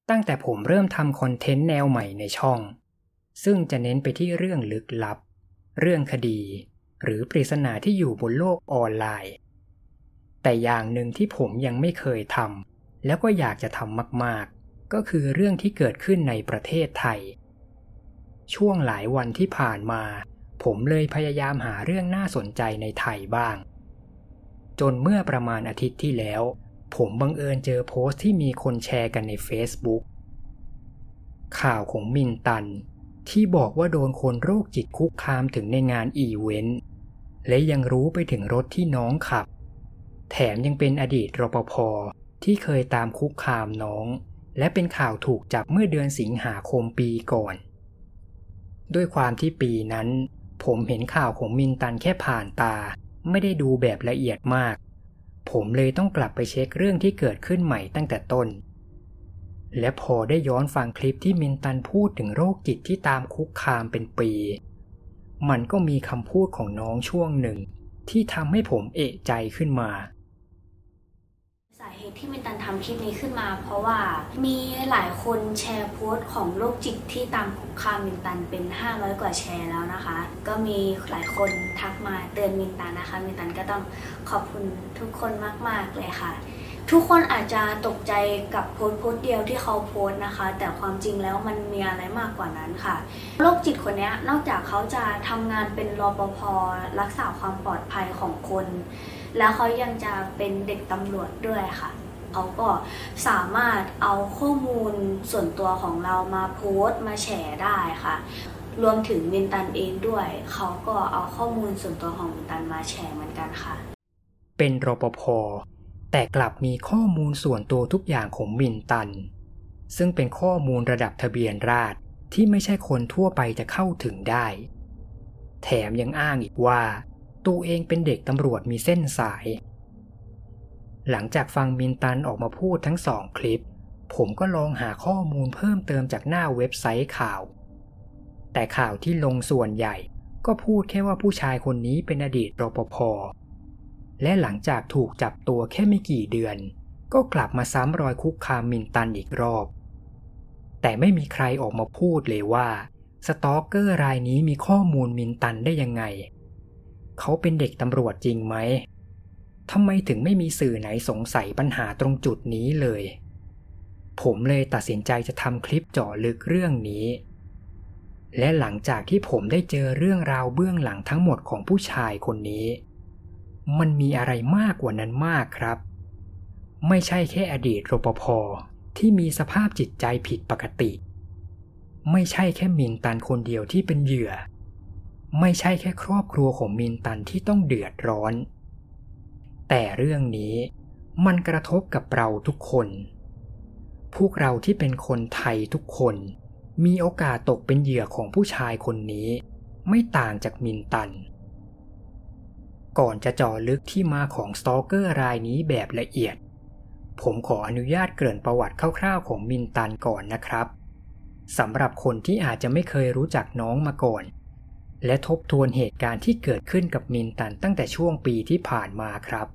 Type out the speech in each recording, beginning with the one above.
ตั้งแต่ผมเริ่มทำคอนเทนต์แนวใหม่ในช่องซึ่งจะเน้นไปที่เรื่องลึกลับเรื่องคดีหรือปริศนาที่อยู่บนโลกออนไลน์แต่อย่างหนึ่งที่ผมยังไม่เคยทำแล้วก็อยากจะทำมากๆก็คือเรื่องที่เกิดขึ้นในประเทศไทยช่วงหลายวันที่ผ่านมาผมเลยพยายามหาเรื่องน่าสนใจในไทยบ้างจนเมื่อประมาณอาทิตย์ที่แล้วผมบังเอิญเจอโพสต์ที่มีคนแชร์กันใน Facebook ข่าวของมินตันที่บอกว่าโดนคนโรคจิตคุกคามถึงในงานอีเวนต์และยังรู้ไปถึงรถที่น้องขับแถมยังเป็นอดีตรปภ.ที่เคยตามคุกคามน้องและเป็นข่าวถูกจับเมื่อเดือนสิงหาคมปีก่อนด้วยความที่ปีนั้นผมเห็นข่าวของมินตันแค่ผ่านตาไม่ได้ดูแบบละเอียดมากผมเลยต้องกลับไปเช็คเรื่องที่เกิดขึ้นใหม่ตั้งแต่ต้นและพอได้ย้อนฟังคลิปที่มินตันพูดถึงโรคจิตที่ตามคุกคามเป็นปีมันก็มีคำพูดของน้องช่วงหนึ่งที่ทำให้ผมเอะใจขึ้นมาสาเหตุที่มินตันทำคลิปนี้ขึ้นมาเพราะว่ามีหลายคนแชร์โพสต์ของโรคจิตที่ตามคุกคามมินตันเป็น500กว่าแชร์แล้วนะคะก็มีหลายคนทักมาเตือนมินตันนะคะมินตันก็ต้องขอบคุณทุกคนมากๆเลยค่ะทุกคนอาจจะตกใจกับโพสต์เดียวที่เขาโพสต์นะคะแต่ความจริงแล้วมันมีอะไรมากกว่านั้นค่ะโรคจิตคนนี้นอกจากเขาจะทำงานเป็นรปภ.รักษาความปลอดภัยของคนแล้วเขายังจะเป็นเด็กตำรวจด้วยค่ะเขาก็สามารถเอาข้อมูลส่วนตัวของเรามาโพสต์มาแชร์ได้ค่ะรวมถึงมินตันเองด้วยเขาก็เอาข้อมูลส่วนตัวของมินตันมาแชร์เหมือนกันค่ะเป็นรปภ.แต่กลับมีข้อมูลส่วนตัวทุกอย่างของมินตันซึ่งเป็นข้อมูลระดับทะเบียนราษฎร์ที่ไม่ใช่คนทั่วไปจะเข้าถึงได้แถมยังอ้างอีกว่าตัวเองเป็นเด็กตำรวจมีเส้นสายหลังจากฟังมินตันออกมาพูดทั้ง2คลิปผมก็ลองหาข้อมูลเพิ่มเติมจากหน้าเว็บไซต์ข่าวแต่ข่าวที่ลงส่วนใหญ่ก็พูดแค่ว่าผู้ชายคนนี้เป็นอดีตรปภ.และหลังจากถูกจับตัวแค่ไม่กี่เดือนก็กลับมาซ้ำรอยคุกคามมินตันอีกรอบแต่ไม่มีใครออกมาพูดเลยว่าสตอกเกอร์รายนี้มีข้อมูลมินตันได้ยังไงเขาเป็นเด็กตำรวจจริงไหมทำไมถึงไม่มีสื่อไหนสงสัยปัญหาตรงจุดนี้เลยผมเลยตัดสินใจจะทำคลิปเจาะลึกเรื่องนี้และหลังจากที่ผมได้เจอเรื่องราวเบื้องหลังทั้งหมดของผู้ชายคนนี้มันมีอะไรมากกว่านั้นมากครับไม่ใช่แค่อดีตรปภ.ที่มีสภาพจิตใจผิดปกติไม่ใช่แค่มินตันคนเดียวที่เป็นเหยื่อไม่ใช่แค่ครอบครัวของมินตันที่ต้องเดือดร้อนแต่เรื่องนี้มันกระทบกับเราทุกคนพวกเราที่เป็นคนไทยทุกคนมีโอกาสตกเป็นเหยื่อของผู้ชายคนนี้ไม่ต่างจากมินตันก่อนจะเจาะลึกที่มาของสตอเกอร์รายนี้แบบละเอียดผมขออนุญาตเกริ่นประวัติคร่าวๆของมินตันก่อนนะครับสำหรับคนที่อาจจะไม่เคยรู้จักน้องมาก่อนและทบทวนเหตุการณ์ที่เกิดขึ้นกับมินตันตั้งแต่ช่วงปีที่ผ่านมาครับ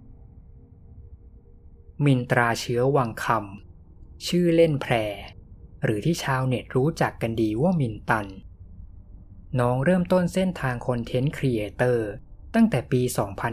มินตราเชื้อวังคำชื่อเล่นแพรหรือที่ชาวเน็ตรู้จักกันดีว่ามินตันน้องเริ่มต้นเส้นทางคอนเทนต์ครีเอเตอร์ตั้งแต่ปี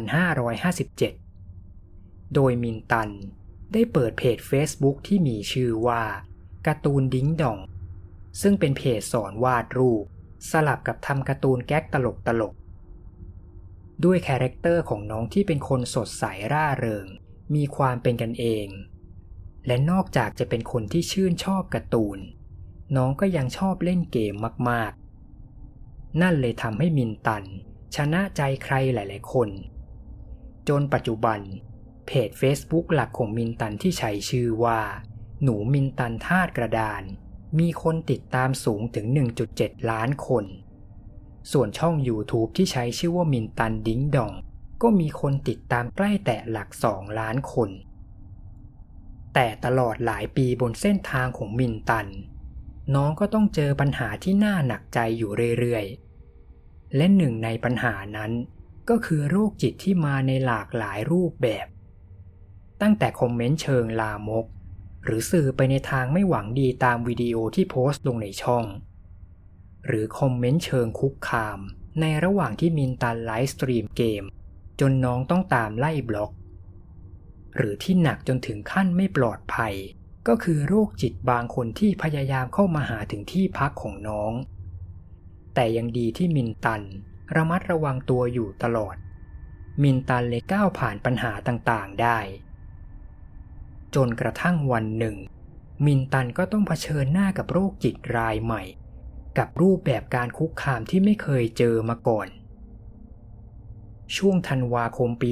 2557 โดยมินตันได้เปิดเพจ Facebook ที่มีชื่อว่าการ์ตูนดิ้งดองซึ่งเป็นเพจสอนวาดรูปสลับกับทำการ์ตูนแก๊กตลกด้วยคาแรคเตอร์ของน้องที่เป็นคนสดใสร่าเริงมีความเป็นกันเองและนอกจากจะเป็นคนที่ชื่นชอบการ์ตูนน้องก็ยังชอบเล่นเกมมากๆนั่นเลยทำให้มินตันชนะใจใครหลายๆคนจนปัจจุบันเพจ Facebook หลักของมินตันที่ใช้ชื่อว่าหนูมินตันธาตุกระดานมีคนติดตามสูงถึง 1.7 ล้านคนส่วนช่อง YouTube ที่ใช้ชื่อว่ามินตันดิ้งดองก็มีคนติดตามใกล้แตะหลัก2 ล้านคนแต่ตลอดหลายปีบนเส้นทางของมินตันน้องก็ต้องเจอปัญหาที่น่าหนักใจอยู่เรื่อยๆและหนึ่งในปัญหานั้นก็คือโรคจิตที่มาในหลากหลายรูปแบบตั้งแต่คอมเมนต์เชิงลามกหรือสื่อไปในทางไม่หวังดีตามวิดีโอที่โพสต์ลงในช่องหรือคอมเมนต์เชิงคุกคามในระหว่างที่มินตันไลฟ์สตรีมเกมจนน้องต้องตามไล่บล็อกหรือที่หนักจนถึงขั้นไม่ปลอดภัยก็คือโรคจิตบางคนที่พยายามเข้ามาหาถึงที่พักของน้องแต่ยังดีที่มินตันระมัดระวังตัวอยู่ตลอดมินตันเลยก้าวผ่านปัญหาต่างๆได้จนกระทั่งวันหนึ่งมินตันก็ต้องเผชิญหน้ากับโรคจิตรายใหม่กับรูปแบบการคุกคามที่ไม่เคยเจอมาก่อนช่วงธันวาคมปี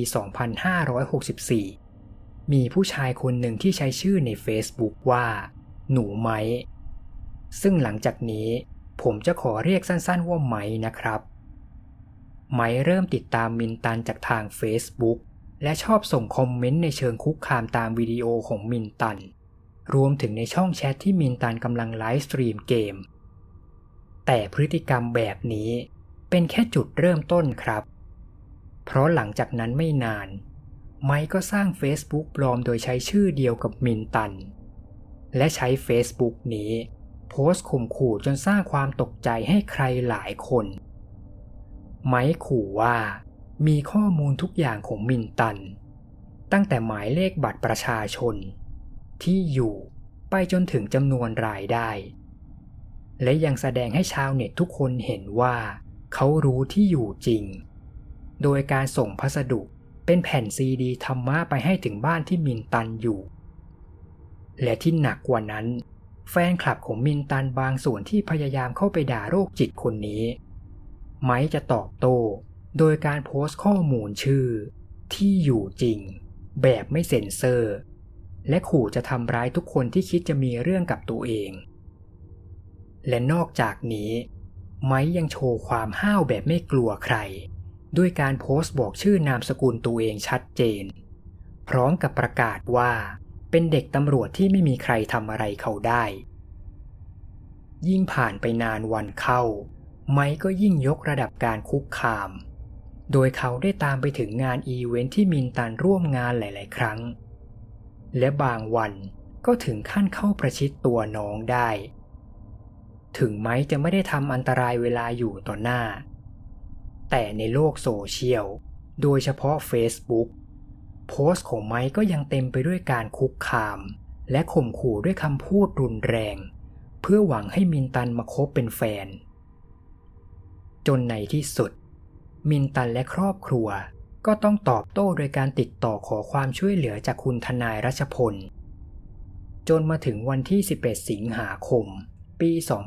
2564 มีผู้ชายคนหนึ่งที่ใช้ชื่อใน Facebook ว่าหนูไม้ซึ่งหลังจากนี้ผมจะขอเรียกสั้นๆว่าไม้นะครับไม้เริ่มติดตามมินตันจากทาง Facebook และชอบส่งคอมเมนต์ในเชิงคุกคามตามวิดีโอของมินตันรวมถึงในช่องแชทที่มินตันกำลังไลฟ์สตรีมเกมแต่พฤติกรรมแบบนี้เป็นแค่จุดเริ่มต้นครับเพราะหลังจากนั้นไม่นานไมค์ก็สร้าง Facebook ปลอมโดยใช้ชื่อเดียวกับมินตันและใช้ Facebook นี้โพสต์ข่มขู่จนสร้างความตกใจให้ใครหลายคนไมค์ขู่ว่ามีข้อมูลทุกอย่างของมินตันตั้งแต่หมายเลขบัตรประชาชนที่อยู่ไปจนถึงจำนวนรายได้และยังแสดงให้ชาวเน็ตทุกคนเห็นว่าเขารู้ที่อยู่จริงโดยการส่งพัสดุเป็นแผ่นซีดีธรรมะไปให้ถึงบ้านที่มินตันอยู่และที่หนักกว่านั้นแฟนคลับของมินตันบางส่วนที่พยายามเข้าไปด่าโรคจิตคนนี้ไมค์จะตอบโต้โดยการโพสต์ข้อมูลชื่อที่อยู่จริงแบบไม่เซ็นเซอร์และขู่จะทำร้ายทุกคนที่คิดจะมีเรื่องกับตัวเองและนอกจากนี้ไมค์ยังโชว์ความห้าวแบบไม่กลัวใครด้วยการโพสต์บอกชื่อนามสกุลตัวเองชัดเจนพร้อมกับประกาศว่าเป็นเด็กตำรวจที่ไม่มีใครทำอะไรเขาได้ยิ่งผ่านไปนานวันเข้าไมค์ก็ยิ่งยกระดับการคุกคามโดยเขาได้ตามไปถึงงานอีเวนท์ที่มินตันร่วมงานหลายๆครั้งและบางวันก็ถึงขั้นเข้าประชิดตัวน้องได้ถึงไมค์จะไม่ได้ทำอันตรายเวลาอยู่ต่อหน้าแต่ในโลกโซเชียลโดยเฉพาะ Facebook โพสต์ของไมค์ก็ยังเต็มไปด้วยการคุกคามและข่มขู่ด้วยคำพูดรุนแรงเพื่อหวังให้มินตันมาคบเป็นแฟนจนในที่สุดมินตันและครอบครัวก็ต้องตอบโต้โดยการติดต่อขอความช่วยเหลือจากคุณทนายรัชพลจนมาถึงวันที่11สิงหาคมปี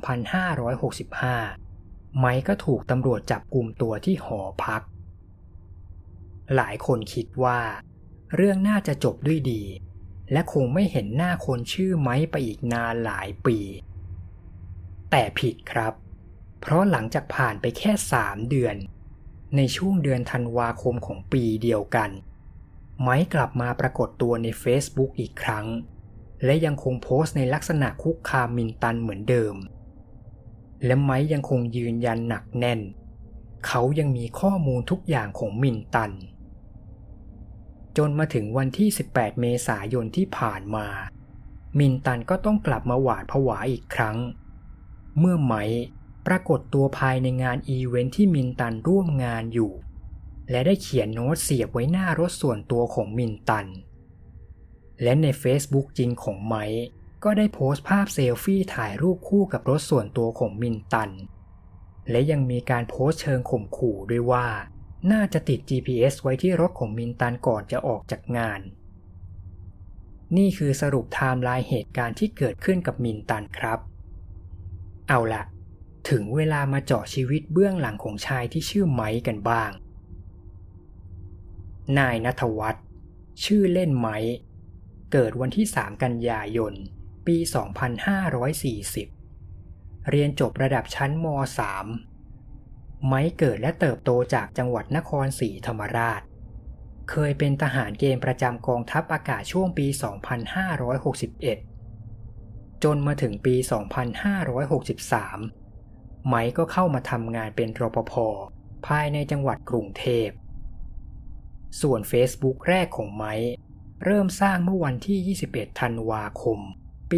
2565 ไมค์ก็ถูกตำรวจจับกุมตัวที่หอพักหลายคนคิดว่าเรื่องน่าจะจบด้วยดีและคงไม่เห็นหน้าคนชื่อไมค์ไปอีกนานหลายปีแต่ผิดครับเพราะหลังจากผ่านไปแค่3 เดือนในช่วงเดือนธันวาคมของปีเดียวกันไมค์กลับมาปรากฏตัวใน Facebook อีกครั้งและยังคงโพสต์ในลักษณะคุกคามมินตันเหมือนเดิมและไมค์ยังคงยืนยันหนักแน่นเขายังมีข้อมูลทุกอย่างของมินตันจนมาถึงวันที่18เมษายนที่ผ่านมามินตันก็ต้องกลับมาหวาดผวาอีกครั้งเมื่อไมค์ปรากฏตัวภายในงานอีเวนท์ที่มินตันร่วมงานอยู่และได้เขียนโน้ตเสียบไว้หน้ารถส่วนตัวของมินตันและใน Facebook จริงของไมค์ก็ได้โพสต์ภาพเซลฟี่ถ่ายรูปคู่กับรถส่วนตัวของมินตันและยังมีการโพสต์เชิงข่มขู่ด้วยว่าน่าจะติด GPS ไว้ที่รถของมินตันก่อนจะออกจากงานนี่คือสรุปไทม์ไลน์เหตุการณ์ที่เกิดขึ้นกับมินตันครับเอาล่ะถึงเวลามาเจาะชีวิตเบื้องหลังของชายที่ชื่อไมค์กันบ้างนายณัฐวัฒน์ชื่อเล่นไมค์เกิดวันที่3 กันยายนปี 2540 เรียนจบระดับชั้นม.3 ไมค์เกิดและเติบโตจากจังหวัดนครศรีธรรมราชเคยเป็นทหารเกณฑ์ประจำกองทัพอากาศช่วงปี 2561 จนมาถึงปี 2563 ไมค์ก็เข้ามาทำงานเป็นรปภ.ภายในจังหวัดกรุงเทพส่วน Facebook แรกของไมค์เริ่มสร้างเมื่อวันที่ 21 ธันวาคม ปี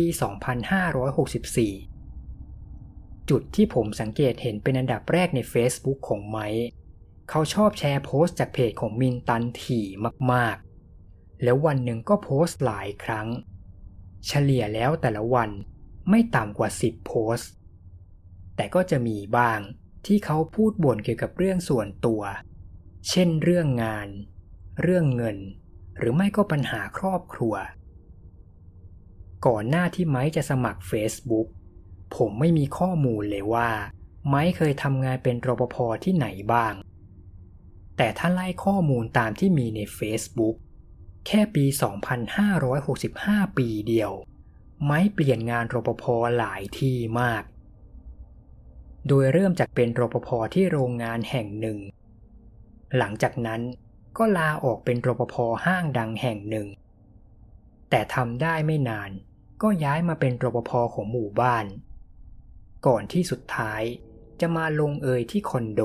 2564 จุดที่ผมสังเกตเห็นเป็นอันดับแรกใน Facebook ของไมค์เขาชอบแชร์โพสต์จากเพจของมินตันถี่มากๆแล้ววันหนึ่งก็โพสต์หลายครั้งเฉลี่ยแล้วแต่ละวันไม่ต่ำกว่า10โพสต์แต่ก็จะมีบ้างที่เขาพูดบ่นเกี่ยวกับเรื่องส่วนตัวเช่นเรื่องงานเรื่องเงินหรือไม่ก็ปัญหาครอบครัวก่อนหน้าที่ไมค์จะสมัคร Facebook ผมไม่มีข้อมูลเลยว่าไมค์เคยทำงานเป็นรปภ.ที่ไหนบ้างแต่ถ้าไล่ข้อมูลตามที่มีใน Facebook แค่ปี 2565 ปีเดียวไมค์เปลี่ยนงานรปภ.หลายที่มากโดยเริ่มจากเป็นรปภ.ที่โรงงานแห่งหนึ่งหลังจากนั้นก็ลาออกเป็นรปภ.ห้างดังแห่งหนึ่งแต่ทำได้ไม่นานก็ย้ายมาเป็นรปภ.ของหมู่บ้านก่อนที่สุดท้ายจะมาลงเอยที่คอนโด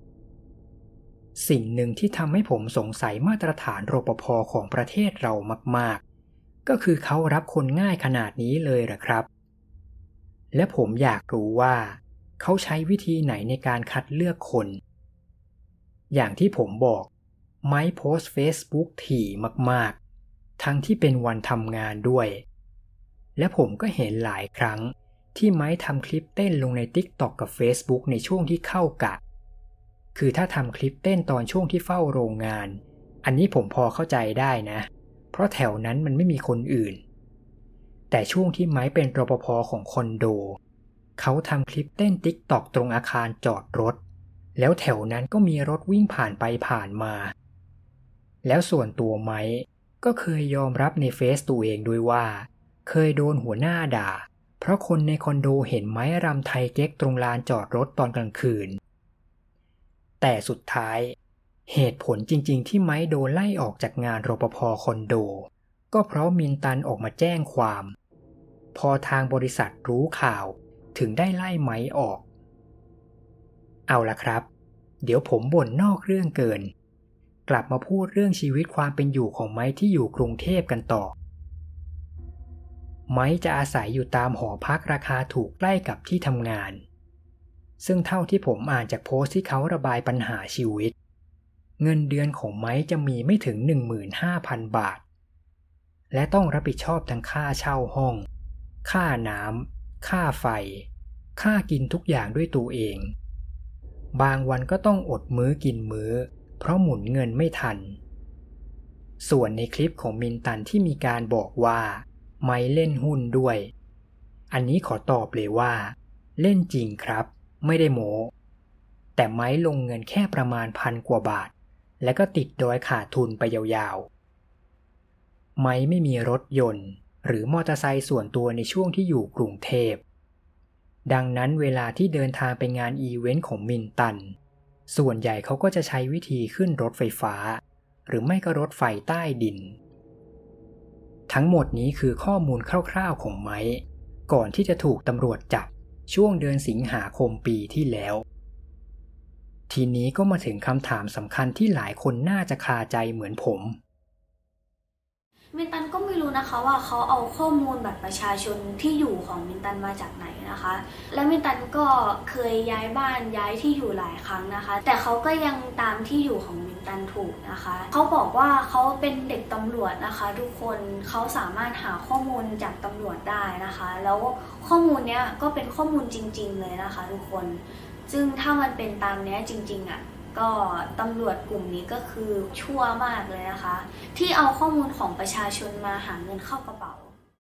สิ่งหนึ่งที่ทำให้ผมสงสัยมาตรฐานรปภ.ของประเทศเรามากๆก็คือเขารับคนง่ายขนาดนี้เลยเหรอครับและผมอยากรู้ว่าเขาใช้วิธีไหนในการคัดเลือกคนอย่างที่ผมบอกไมค์โพสต์ Facebook ถี่มากๆทั้งที่เป็นวันทำงานด้วยและผมก็เห็นหลายครั้งที่ไมค์ทำคลิปเต้นลงใน TikTok กับ Facebook ในช่วงที่เข้ากะคือถ้าทำคลิปเต้นตอนช่วงที่เฝ้าโรงงานอันนี้ผมพอเข้าใจได้นะเพราะแถวนั้นมันไม่มีคนอื่นแต่ช่วงที่ไมค์เป็นรปภ.ของคอนโดเขาทำคลิปเต้น TikTok ตรงอาคารจอดรถแล้วแถวนั้นก็มีรถวิ่งผ่านไปผ่านมาแล้วส่วนตัวไมค์ก็เคยยอมรับในเฟซตัวเองด้วยว่าเคยโดนหัวหน้าด่าเพราะคนในคอนโดเห็นไม้รำไทยเก๊กตรงลานจอดรถตอนกลางคืนแต่สุดท้ายเหตุผลจริงๆที่ไม้โดนไล่ออกจากงานรปภ.คอนโดก็เพราะมินตันออกมาแจ้งความพอทางบริษัทรู้ข่าวถึงได้ไล่ไม้ออกเอาล่ะครับเดี๋ยวผมบ่นนอกเรื่องเกินกลับมาพูดเรื่องชีวิตความเป็นอยู่ของไม้ที่อยู่กรุงเทพกันต่อไม้จะอาศัยอยู่ตามหอพักราคาถูกใกล้กับที่ทำงานซึ่งเท่าที่ผมอ่านจากโพสต์ที่เขาระบายปัญหาชีวิตเงินเดือนของไม้จะมีไม่ถึง 15,000 บาทและต้องรับผิดชอบทั้งค่าเช่าห้องค่าน้ำค่าไฟค่ากินทุกอย่างด้วยตัวเองบางวันก็ต้องอดมื้อกินมื้อเพราะหมุนเงินไม่ทันส่วนในคลิปของมินตันที่มีการบอกว่าไม้เล่นหุ้นด้วยอันนี้ขอตอบเลยว่าเล่นจริงครับไม่ได้โม้แต่ไม้ลงเงินแค่ประมาณ1,000 กว่าบาทและก็ติดดอยขาดทุนไปยาวๆไม้ไม่มีรถยนต์หรือมอเตอร์ไซค์ส่วนตัวในช่วงที่อยู่กรุงเทพดังนั้นเวลาที่เดินทางไปงานอีเวนต์ของมินตันส่วนใหญ่เขาก็จะใช้วิธีขึ้นรถไฟฟ้าหรือไม่ก็รถไฟใต้ดินทั้งหมดนี้คือข้อมูลคร่าวๆของไมค์ก่อนที่จะถูกตำรวจจับช่วงเดือนสิงหาคมปีที่แล้วทีนี้ก็มาถึงคำถามสำคัญที่หลายคนน่าจะคาใจเหมือนผมมินตันก็ไม่รู้นะคะว่าเขาเอาข้อมูลบัตรประชาชนที่อยู่ของมินตันมาจากไหนนะคะและมินตันก็เคยย้ายบ้านย้ายที่อยู่หลายครั้งนะคะแต่เขาก็ยังตามที่อยู่ของมินตันถูกนะคะเขาบอกว่าเขาเป็นเด็กตำรวจนะคะทุกคนเขาสามารถหาข้อมูลจากตำรวจได้นะคะแล้วข้อมูลเนี้ยก็เป็นข้อมูลจริงๆเลยนะคะทุกคนซึ่งถ้ามันเป็นตามเนี้ยจริงๆก็ตำรวจกลุ่มนี้ก็คือชั่วมากเลยนะคะที่เอาข้อมูลของประชาชนมาหาเงินเข้ากระเป๋า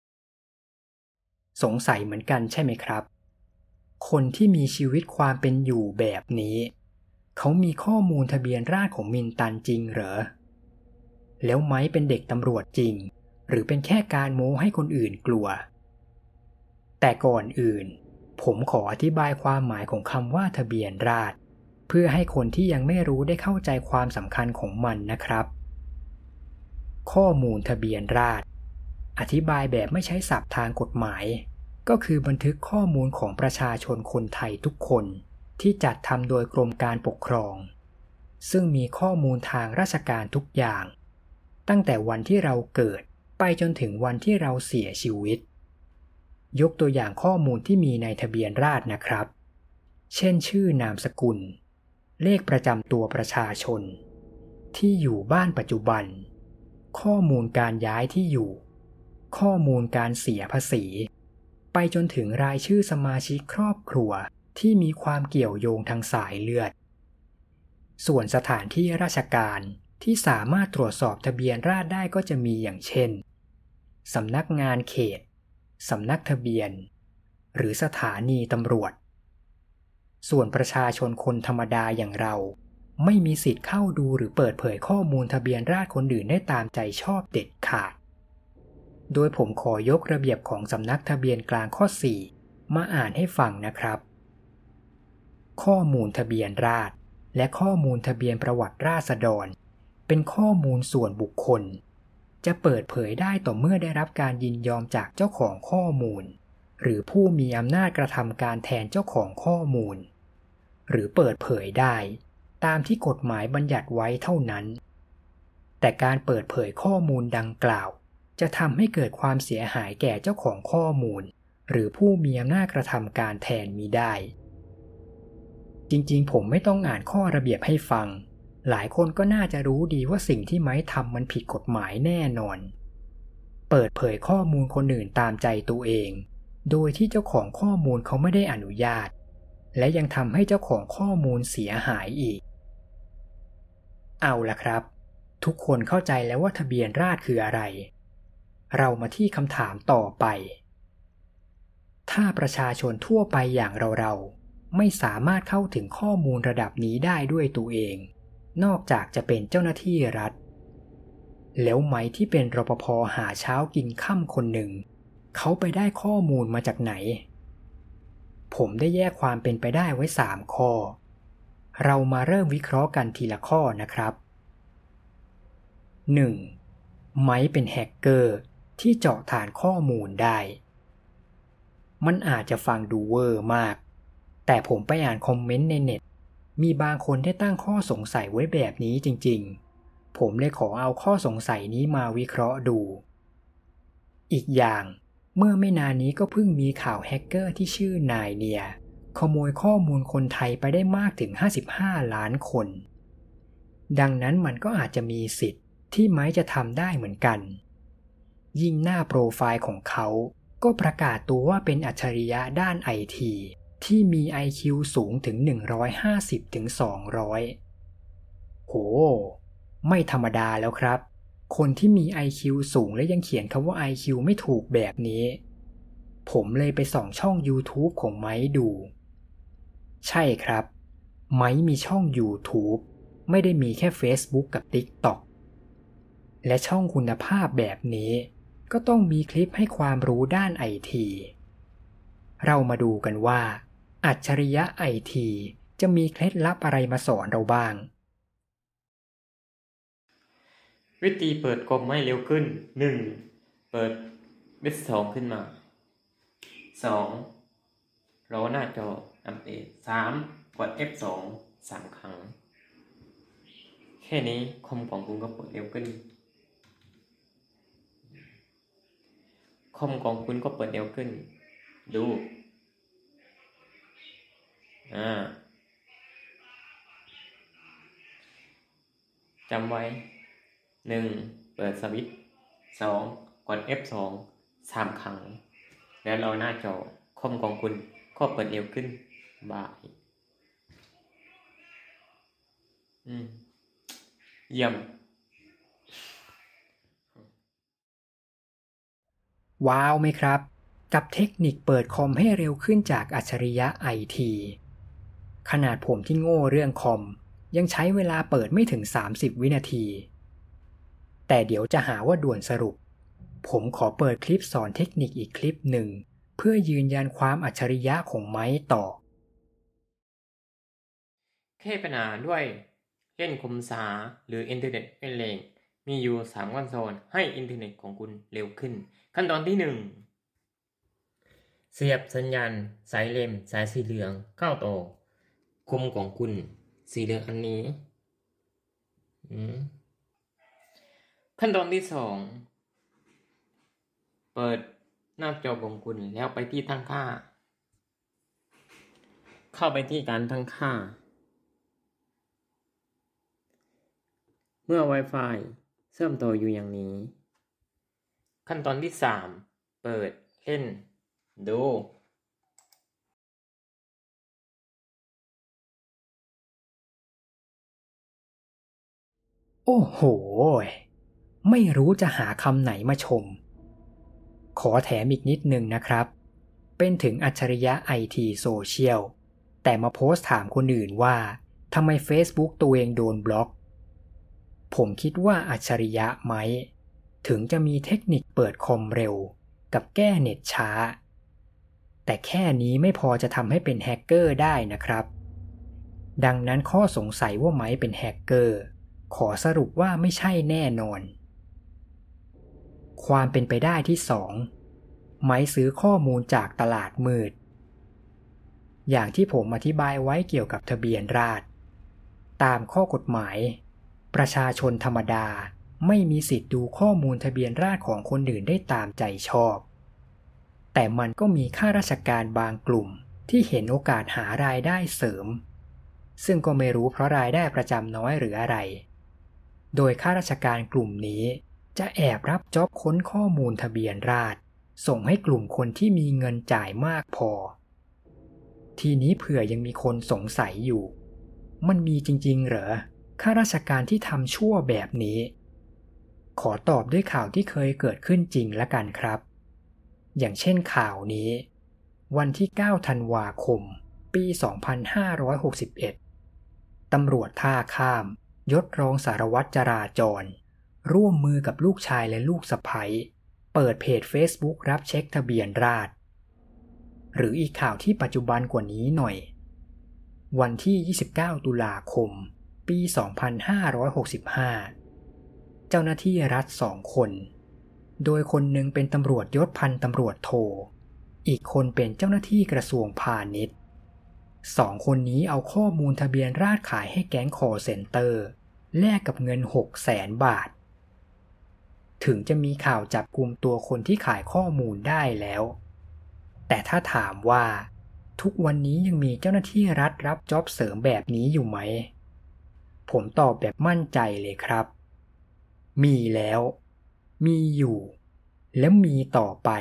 สงสัยเหมือนกันใช่ไหมครับคนที่มีชีวิตความเป็นอยู่แบบนี้เขามีข้อมูลทะเบียนราษฎร์ของมินตันจริงเหรอแล้วไม้เป็นเด็กตำรวจจริงหรือเป็นแค่การโม้ให้คนอื่นกลัวแต่ก่อนอื่นผมขออธิบายความหมายของคำว่าทะเบียนราษฎร์เพื่อให้คนที่ยังไม่รู้ได้เข้าใจความสำคัญของมันนะครับข้อมูลทะเบียนราษฎร์อธิบายแบบไม่ใช้ศัพท์ทางกฎหมายก็คือบันทึกข้อมูลของประชาชนคนไทยทุกคนที่จัดทำโดยกรมการปกครองซึ่งมีข้อมูลทางราชการทุกอย่างตั้งแต่วันที่เราเกิดไปจนถึงวันที่เราเสียชีวิตยกตัวอย่างข้อมูลที่มีในทะเบียนราษฎร์นะครับเช่นชื่อนามสกุลเลขประจำตัวประชาชนที่อยู่บ้านปัจจุบันข้อมูลการย้ายที่อยู่ข้อมูลการเสียภาษีไปจนถึงรายชื่อสมาชิกครอบครัวที่มีความเกี่ยวโยงทางสายเลือดส่วนสถานที่ราชการที่สามารถตรวจสอบทะเบียนราษฎร์ได้ก็จะมีอย่างเช่นสำนักงานเขตสำนักทะเบียนหรือสถานีตำรวจส่วนประชาชนคนธรรมดาอย่างเราไม่มีสิทธิ์เข้าดูหรือเปิดเผยข้อมูลทะเบียนราษฎร์คนอื่นได้ตามใจชอบเด็ดขาดโดยผมขอยกระเบียบของสำนักทะเบียนกลางข้อ 4 มาอ่านให้ฟังนะครับข้อมูลทะเบียนราษฎร์และข้อมูลทะเบียนประวัติราษฎรเป็นข้อมูลส่วนบุคคลจะเปิดเผยได้ต่อเมื่อได้รับการยินยอมจากเจ้าของข้อมูลหรือผู้มีอำนาจกระทำการแทนเจ้าของข้อมูลหรือเปิดเผยได้ตามที่กฎหมายบัญญัติไว้เท่านั้นแต่การเปิดเผยข้อมูลดังกล่าวจะทำให้เกิดความเสียหายแก่เจ้าของข้อมูลหรือผู้มีอำนาจกระทำการแทนมิได้จริงๆผมไม่ต้องอ่านข้อระเบียบให้ฟังหลายคนก็น่าจะรู้ดีว่าสิ่งที่ไม้ทำมันผิดกฎหมายแน่นอนเปิดเผยข้อมูลคนอื่นตามใจตัวเองโดยที่เจ้าของข้อมูลเขาไม่ได้อนุญาตและยังทำให้เจ้าของข้อมูลเสียหายอีกเอาล่ะครับทุกคนเข้าใจแล้วว่าทะเบียนราษฎร์คืออะไรเรามาที่คำถามต่อไปถ้าประชาชนทั่วไปอย่างเราไม่สามารถเข้าถึงข้อมูลระดับนี้ได้ด้วยตัวเองนอกจากจะเป็นเจ้าหน้าที่รัฐแล้วไหมที่เป็นรปภ.หาเช้ากินค่ำคนหนึ่งเขาไปได้ข้อมูลมาจากไหนผมได้แยกความเป็นไปได้ไว้3ข้อเรามาเริ่มวิเคราะห์กันทีละข้อนะครับ 1. ไม้เป็นแฮกเกอร์ที่เจาะฐานข้อมูลได้มันอาจจะฟังดูเวอร์มากแต่ผมไปอ่านคอมเมนต์ในเน็ตมีบางคนได้ตั้งข้อสงสัยไว้แบบนี้จริงๆผมเลยขอเอาข้อสงสัยนี้มาวิเคราะห์ดูอีกอย่างเมื่อไม่นานนี้ก็เพิ่งมีข่าวแฮกเกอร์ที่ชื่อนายเนียขโมยข้อมูลคนไทยไปได้มากถึง55 ล้านคนดังนั้นมันก็อาจจะมีสิทธิ์ที่ไม้จะทำได้เหมือนกันยิ่งหน้าโปรไฟล์ของเขาก็ประกาศตัวว่าเป็นอัจฉริยะด้านไอทีที่มี IQ สูงถึง150ถึง200โหไม่ธรรมดาแล้วครับคนที่มี IQ สูงและยังเขียนคำว่า IQ ไม่ถูกแบบนี้ผมเลยไปส่องช่อง YouTube ของไม้ดูใช่ครับไม้มีช่อง YouTube ไม่ได้มีแค่ Facebook กับ TikTok และช่องคุณภาพแบบนี้ก็ต้องมีคลิปให้ความรู้ด้านไอทีเรามาดูกันว่าอัจฉริยะไอทีจะมีเคล็ดลับอะไรมาสอนเราบ้างวิธีเปิดคอมให้เร็วขึ้น 1. เปิดเว็บ2ขึ้นมา 2. รอหน้าจออัปเดต 3. กด F2 3 ครั้งแค่นี้คอมของคุณก็เปิดเร็วขึ้นคอมของคุณก็เปิดเร็วขึ้นดูจำไว้ 1. เปิดสวิตช์ 2. กด F2 3 ครั้งแล้วรอหน้าจอคอมของคุณก็เปิดเร็วขึ้นบายเยี่ยมว้าวไหมครับกับเทคนิคเปิดคอมให้เร็วขึ้นจากอัจฉริยะไอทีขนาดผมที่โง่เรื่องคอมยังใช้เวลาเปิดไม่ถึง30 วินาทีแต่เดี๋ยวจะหาว่าด่วนสรุปผมขอเปิดคลิปสอนเทคนิคอีกคลิปหนึ่งเพื่อยืนยันความอัจฉริยะของไม้ต่อแค่ปัญหาด้วยเล่นคอมช้าหรืออินเทอร์เน็ตไม่แรงมีอยู่3ขั้นตอนให้อินเทอร์เน็ตของคุณเร็วขึ้นขั้นตอนที่ 1 เสียบสัญญาณสายเลมสายสีเหลืองเข้าต่อคอมของคุณสีเหลืองอันนี้ขั้นตอนที่2เปิดหน้าจอของคุณแล้วไปที่ตั้งค่าเข้าไปที่การตั้งค่าเมื่อ Wi-Fi เชื่อมต่ออยู่อย่างนี้ขั้นตอนที่3เปิดเล่นดูโอ้โหไม่รู้จะหาคำไหนมาชมขอแถมอีกนิดนึงนะครับเป็นถึงอัจฉริยะ IT โซเชียลแต่มาโพสต์ถามคนอื่นว่าทำไม Facebook ตัวเองโดนบล็อกผมคิดว่าอัจฉริยะไหมถึงจะมีเทคนิคเปิดคอมเร็วกับแก้เน็ตช้าแต่แค่นี้ไม่พอจะทำให้เป็นแฮกเกอร์ได้นะครับดังนั้นข้อสงสัยว่าไม้เป็นแฮกเกอร์ขอสรุปว่าไม่ใช่แน่นอนความเป็นไปได้ที่2ไม้ซื้อข้อมูลจากตลาดมืดอย่างที่ผมอธิบายไว้เกี่ยวกับทะเบียนราษฎร์ตามข้อกฎหมายประชาชนธรรมดาไม่มีสิทธิ์ดูข้อมูลทะเบียนราษฎร์ของคนอื่นได้ตามใจชอบแต่มันก็มีข้าราชการบางกลุ่มที่เห็นโอกาสหารายได้เสริมซึ่งก็ไม่รู้เพราะรายได้ประจำน้อยหรืออะไรโดยข้าราชการกลุ่มนี้จะแอบรับจ็อบค้นข้อมูลทะเบียนราษฎร์ส่งให้กลุ่มคนที่มีเงินจ่ายมากพอทีนี้เผื่อยังมีคนสงสัยอยู่มันมีจริงๆเหรอข้าราชการที่ทำชั่วแบบนี้ขอตอบด้วยข่าวที่เคยเกิดขึ้นจริงละกันครับอย่างเช่นข่าวนี้วันที่9ธันวาคมปี2561ตำรวจท่าข้ามยศรองสารวัตรจราจรร่วมมือกับลูกชายและลูกสะใภ้เปิดเพจ Facebook รับเช็คทะเบียนราษฎร์หรืออีกข่าวที่ปัจจุบันกว่านี้หน่อยวันที่29ตุลาคมปี2565เจ้าหน้าที่รัฐ2คนโดยคนหนึ่งเป็นตำรวจยศพันตำรวจโทอีกคนเป็นเจ้าหน้าที่กระทรวงพาณิชย์2คนนี้เอาข้อมูลทะเบียนราษฎร์ขายให้แก๊งคอลเซ็นเตอร์แลกกับเงิน 600,000 บาทถึงจะมีข่าวจับกุมตัวคนที่ขายข้อมูลได้แล้วแต่ถ้าถามว่าทุกวันนี้ยังมีเจ้าหน้าที่รัฐรับจ็อบเสริมแบบนี้อยู่ไหมผมตอบแบบมั่นใจเลยครับมีแล้วมีอยู่และมีต่อไป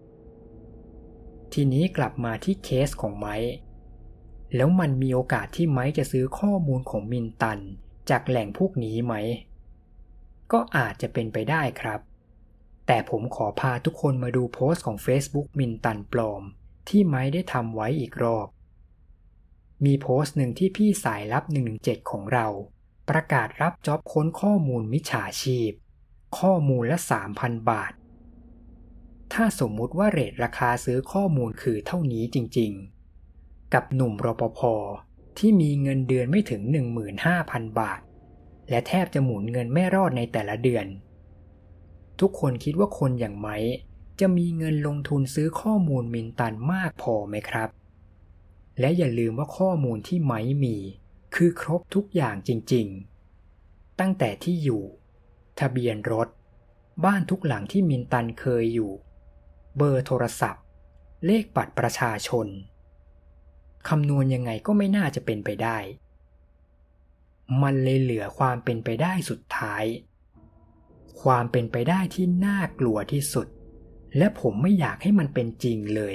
ทีนี้กลับมาที่เคสของไม้แล้วมันมีโอกาสที่ไม้จะซื้อข้อมูลของมินตันจากแหล่งพวกนี้ไหมก็อาจจะเป็นไปได้ครับแต่ผมขอพาทุกคนมาดูโพสต์ของ Facebook มินตันปลอมที่ไม้ได้ทำไว้อีกรอบมีโพสต์หนึ่งที่พี่สายลับ117ของเราประกาศรับจ็อบค้นข้อมูลมิจฉาชีพข้อมูลละ 3,000 บาทถ้าสมมุติว่าเรทราคาซื้อข้อมูลคือเท่านี้จริงๆกับหนุ่มรปภ.ที่มีเงินเดือนไม่ถึง 15,000 บาทและแทบจะหมุนเงินไม่รอดในแต่ละเดือนทุกคนคิดว่าคนอย่างไม้จะมีเงินลงทุนซื้อข้อมูลมินตันมากพอไหมครับและอย่าลืมว่าข้อมูลที่ไม้มีคือครบทุกอย่างจริงๆตั้งแต่ที่อยู่ทะเบียนรถบ้านทุกหลังที่มินตันเคยอยู่เบอร์โทรศัพท์เลขบัตรประชาชนคำนวณยังไงก็ไม่น่าจะเป็นไปได้มันเลยเหลือความเป็นไปได้สุดท้ายความเป็นไปได้ที่น่ากลัวที่สุดและผมไม่อยากให้มันเป็นจริงเลย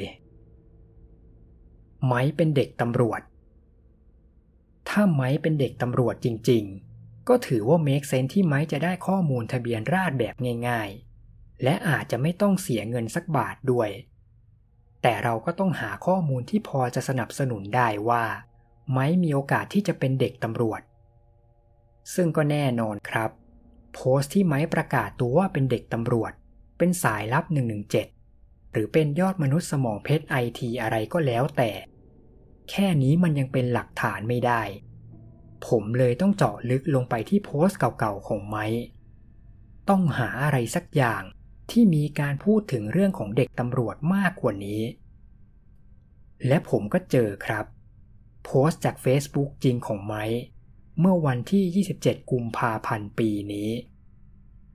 ไม้เป็นเด็กตำรวจถ้าไม้เป็นเด็กตำรวจจริงๆก็ถือว่าเมคเซนส์ที่ไม้จะได้ข้อมูลทะเบียนราษฎร์แบบง่ายๆและอาจจะไม่ต้องเสียเงินสักบาทด้วยแต่เราก็ต้องหาข้อมูลที่พอจะสนับสนุนได้ว่าไม้มีโอกาสที่จะเป็นเด็กตำรวจซึ่งก็แน่นอนครับโพสต์ที่ไม้ประกาศตัวว่าเป็นเด็กตำรวจเป็นสายลับ117หรือเป็นยอดมนุษย์สมองเพชร IT อะไรก็แล้วแต่แค่นี้มันยังเป็นหลักฐานไม่ได้ผมเลยต้องเจาะลึกลงไปที่โพสต์เก่าๆของไม้ต้องหาอะไรสักอย่างที่มีการพูดถึงเรื่องของเด็กตำรวจมากกว่านี้และผมก็เจอครับโพสต์จาก Facebook จริงของไม้เมื่อวันที่27กุมภาพันธ์ปีนี้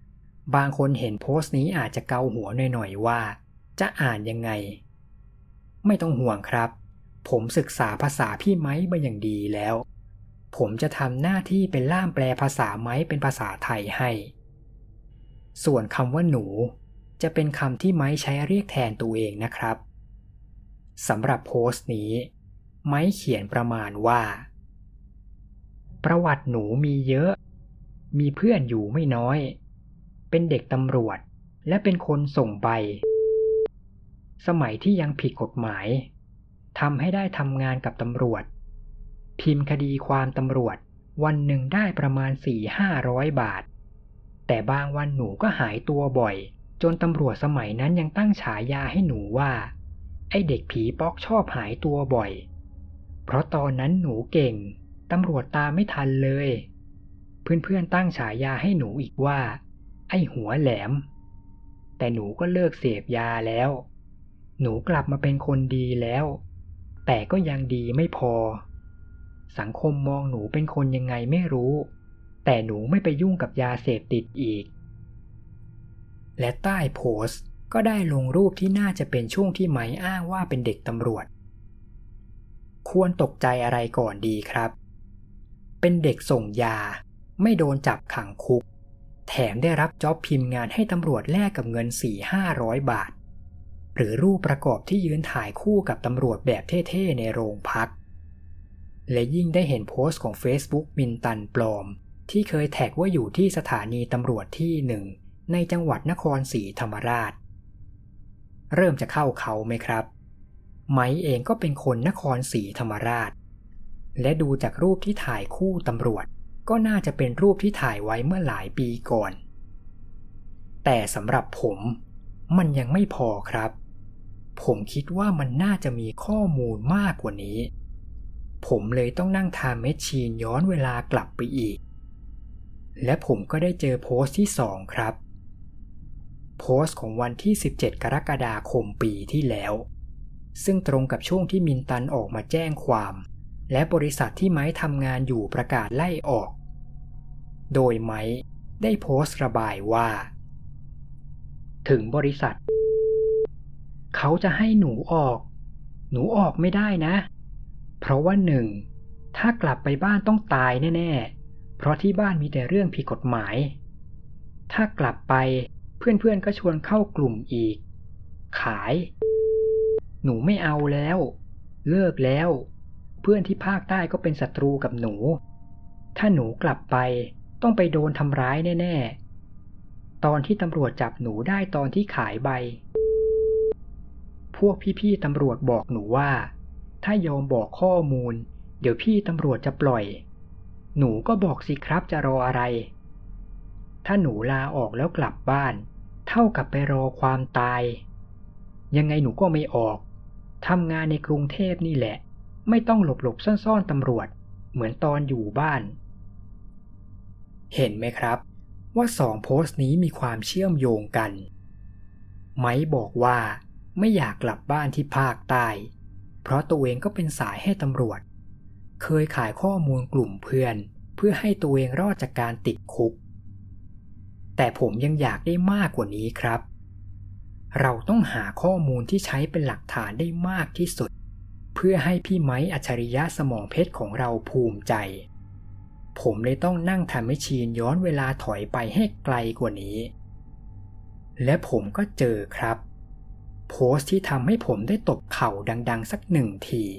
บางคนเห็นโพสต์นี้อาจจะเกาหัวหน่อยๆว่าจะอ่านยังไงไม่ต้องห่วงครับผมศึกษาภาษาพี่ไม้มาอย่างดีแล้วผมจะทำหน้าที่เป็นล่ามแปลภาษาไม้เป็นภาษาไทยให้ส่วนคำว่าหนูจะเป็นคำที่ไม้ใช้เรียกแทนตัวเองนะครับสำหรับโพสต์นี้ไม้เขียนประมาณว่าประวัติหนูมีเยอะมีเพื่อนอยู่ไม่น้อยเป็นเด็กตำรวจและเป็นคนส่งใบสมัยที่ยังผิดกฎหมายทำให้ได้ทำงานกับตำรวจพิมพ์คดีความตำรวจวันหนึ่งได้ประมาณ 4-500 บาทแต่บางวันหนูก็หายตัวบ่อยจนตำรวจสมัยนั้นยังตั้งฉายาให้หนูว่าไอ้เด็กผีป๊อกชอบหายตัวบ่อยเพราะตอนนั้นหนูเก่งตำรวจตามไม่ทันเลยเพื่อนๆตั้งฉายาให้หนูอีกว่าไอ้หัวแหลมแต่หนูก็เลิกเสพยาแล้วหนูกลับมาเป็นคนดีแล้วแต่ก็ยังดีไม่พอสังคมมองหนูเป็นคนยังไงไม่รู้แต่หนูไม่ไปยุ่งกับยาเสพติดอีกและใต้โพสต์ก็ได้ลงรูปที่น่าจะเป็นช่วงที่ไม้อ้างว่าเป็นเด็กตำรวจควรตกใจอะไรก่อนดีครับเป็นเด็กส่งยาไม่โดนจับขังคุกแถมได้รับจ็อบพิมพ์งานให้ตำรวจแลกกับเงิน 4-500 บาทหรือรูปประกอบที่ยืนถ่ายคู่กับตำรวจแบบเท่ๆในโรงพักและยิ่งได้เห็นโพสต์ของ Facebook มินตันปลอมที่เคยแท็กว่าอยู่ที่สถานีตำรวจที่หนึ่งในจังหวัดนครศรีธรรมราชเริ่มจะเข้าเขาไหมครับไม้เองก็เป็นคนนครศรีธรรมราชและดูจากรูปที่ถ่ายคู่ตำรวจก็น่าจะเป็นรูปที่ถ่ายไว้เมื่อหลายปีก่อนแต่สำหรับผมมันยังไม่พอครับผมคิดว่ามันน่าจะมีข้อมูลมากกว่านี้ผมเลยต้องนั่งไทม์แมชชีนย้อนเวลากลับไปอีกและผมก็ได้เจอโพสต์ที่2ครับโพสต์ของวันที่17กรกฎาคมปีที่แล้วซึ่งตรงกับช่วงที่มินตันออกมาแจ้งความและบริษัทที่ไม้ทำงานอยู่ประกาศไล่ออกโดยไม้ได้โพสต์ระบายว่าถึงบริษัทเขาจะให้หนูออกไม่ได้นะเพราะว่า1ถ้ากลับไปบ้านต้องตายแน่ๆเพราะที่บ้านมีแต่เรื่องผิดกฎหมายถ้ากลับไปเพื่อนๆก็ชวนเข้ากลุ่มอีกขายหนูไม่เอาแล้วเลิกแล้วเพื่อนที่ภาคใต้ก็เป็นศัตรูกับหนูถ้าหนูกลับไปต้องไปโดนทำร้ายแน่ๆตอนที่ตำรวจจับหนูได้ตอนที่ขายใบพวกพี่ๆตำรวจบอกหนูว่าถ้ายอมบอกข้อมูลเดี๋ยวพี่ตำรวจจะปล่อยหนูก็บอกสิครับจะรออะไรถ้าหนูลาออกแล้วกลับบ้านเท่ากับไปรอความตายยังไงหนูก็ไม่ออกทำงานในกรุงเทพนี่แหละไม่ต้องหลบๆซ่อนๆตำรวจเหมือนตอนอยู่บ้านเห็นไหมครับว่า2โพสต์นี้มีความเชื่อมโยงกันไม้บอกว่าไม่อยากกลับบ้านที่ภาคใต้เพราะตัวเองก็เป็นสายให้ตำรวจเคยขายข้อมูลกลุ่มเพื่อนเพื่อให้ตัวเองรอดจากการติดคุกแต่ผมยังอยากได้มากกว่านี้ครับเราต้องหาข้อมูลที่ใช้เป็นหลักฐานได้มากที่สุดเพื่อให้พี่ไม้อัจฉริยะสมองเพชรของเราภูมิใจผมเลยต้องนั่งทำแมชชีนย้อนเวลาถอยไปให้ไกลกว่านี้และผมก็เจอครับโพสต์ที่ทำให้ผมได้ตบเข่าดังๆสัก1 ที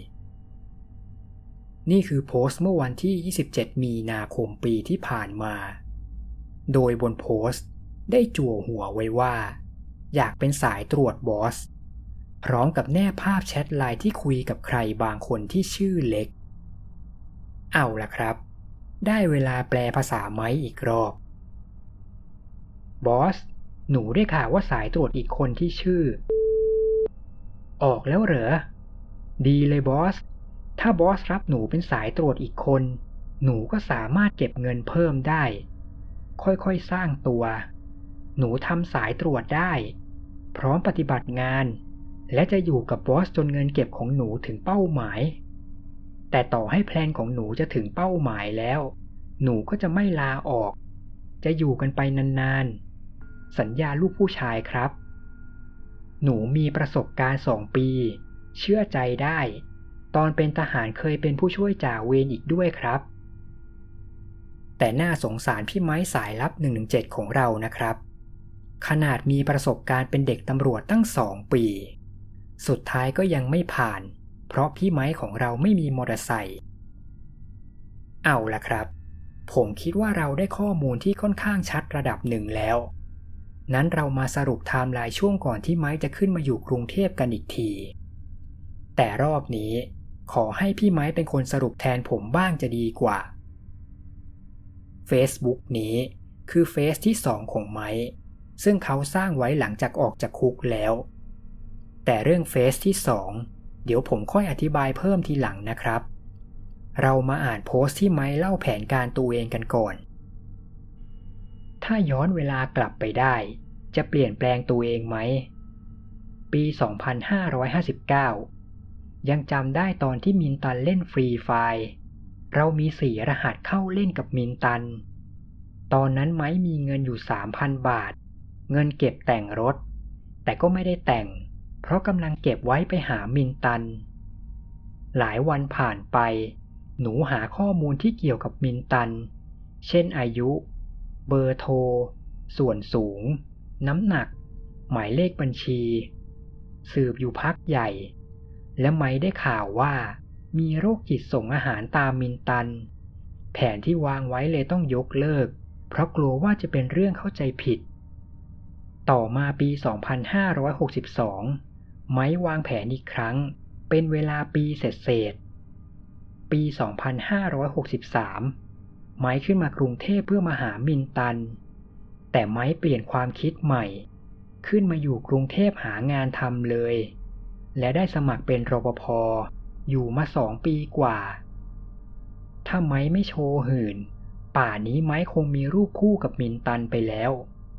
นี่คือโพสต์เมื่อวันที่27มีนาคมปีที่ผ่านมาโดยบนโพสต์ได้จั่วหัวไว้ว่าอยากเป็นสายตรวจบอสพร้อมกับแนบภาพแชทไลน์ที่คุยกับใครบางคนที่ชื่อเล็กเอาล่ะครับได้เวลาแปลภาษาไม้อีกรอบบอสหนูได้ข่าวว่าสายตรวจอีกคนที่ชื่อออกแล้วเหรอดีเลยบอสถ้าบอสรับหนูเป็นสายตรวจอีกคนหนูก็สามารถเก็บเงินเพิ่มได้ค่อยๆสร้างตัวหนูทำสายตรวจได้พร้อมปฏิบัติงานและจะอยู่กับบอสจนเงินเก็บของหนูถึงเป้าหมายแต่ต่อให้แพลนของหนูจะถึงเป้าหมายแล้วหนูก็จะไม่ลาออกจะอยู่กันไปนานสัญญาลูกผู้ชายครับ หนูมีประสบการณ์2 ปีเชื่อใจได้ตอนเป็นทหารเคยเป็นผู้ช่วยจ่าเวรอีกด้วยครับแต่น่าสงสารพี่ไม้สายลับ117ของเรานะครับขนาดมีประสบการณ์เป็นเด็กตำรวจตั้ง2 ปีสุดท้ายก็ยังไม่ผ่านเพราะพี่ไม้ของเราไม่มีมอเตอร์ไซค์เอาล่ะครับผมคิดว่าเราได้ข้อมูลที่ค่อนข้างชัดระดับหนึ่งแล้วนั้นเรามาสรุปไทม์ไลน์ช่วงก่อนที่ไม้จะขึ้นมาอยู่กรุงเทพกันอีกทีแต่รอบนี้ขอให้พี่ไม้เป็นคนสรุปแทนผมบ้างจะดีกว่า Facebook นี้คือเฟซที่2ของไม้ซึ่งเขาสร้างไว้หลังจากออกจากคุกแล้วแต่เรื่องเฟซที่2เดี๋ยวผมค่อยอธิบายเพิ่มทีหลังนะครับเรามาอ่านโพสต์ที่ไม้เล่าแผนการตัวเองกันก่อนถ้าย้อนเวลากลับไปได้จะเปลี่ยนแปลงตัวเองไหมปี 2559 ยังจำได้ตอนที่มินตันเล่นฟรีไฟล์เรามี4 รหัสเข้าเล่นกับมินตันตอนนั้นไม้มีเงินอยู่ 3,000 บาทเงินเก็บแต่งรถแต่ก็ไม่ได้แต่งเพราะกำลังเก็บไว้ไปหามินตันหลายวันผ่านไปหนูหาข้อมูลที่เกี่ยวกับมินตันเช่นอายุเบอร์โทรส่วนสูงน้ำหนักหมายเลขบัญชีสืบอยู่พักใหญ่และไม้ได้ข่าวว่ามีโรคจิตส่งอาหารตามมินตันแผนที่วางไว้เลยต้องยกเลิกเพราะกลัวว่าจะเป็นเรื่องเข้าใจผิดต่อมาปี 2562 ไม้วางแผนอีกครั้งเป็นเวลาปีเศษปี 2563 ไม้ขึ้นมากรุงเทพเพื่อมาหามินตันแต่ไม้เปลี่ยนความคิดใหม่ขึ้นมาอยู่กรุงเทพหางานทำเลยและได้สมัครเป็นรปภ.อยู่มา2 ปีกว่าถ้าไม้ไม่โชว์หื่นป่านี้ไม้คงมีรูปคู่กับมินตันไปแล้ว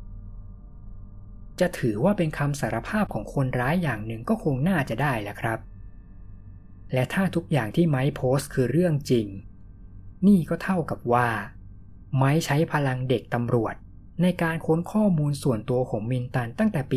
จะถือว่าเป็นคำสารภาพของคนร้ายอย่างหนึ่งก็คงน่าจะได้แหละครับและถ้าทุกอย่างที่ไม้โพสต์คือเรื่องจริงนี่ก็เท่ากับว่าไม้ใช้พลังเด็กตำรวจในการค้นข้อมูลส่วนตัวของมินตันตั้งแต่ปี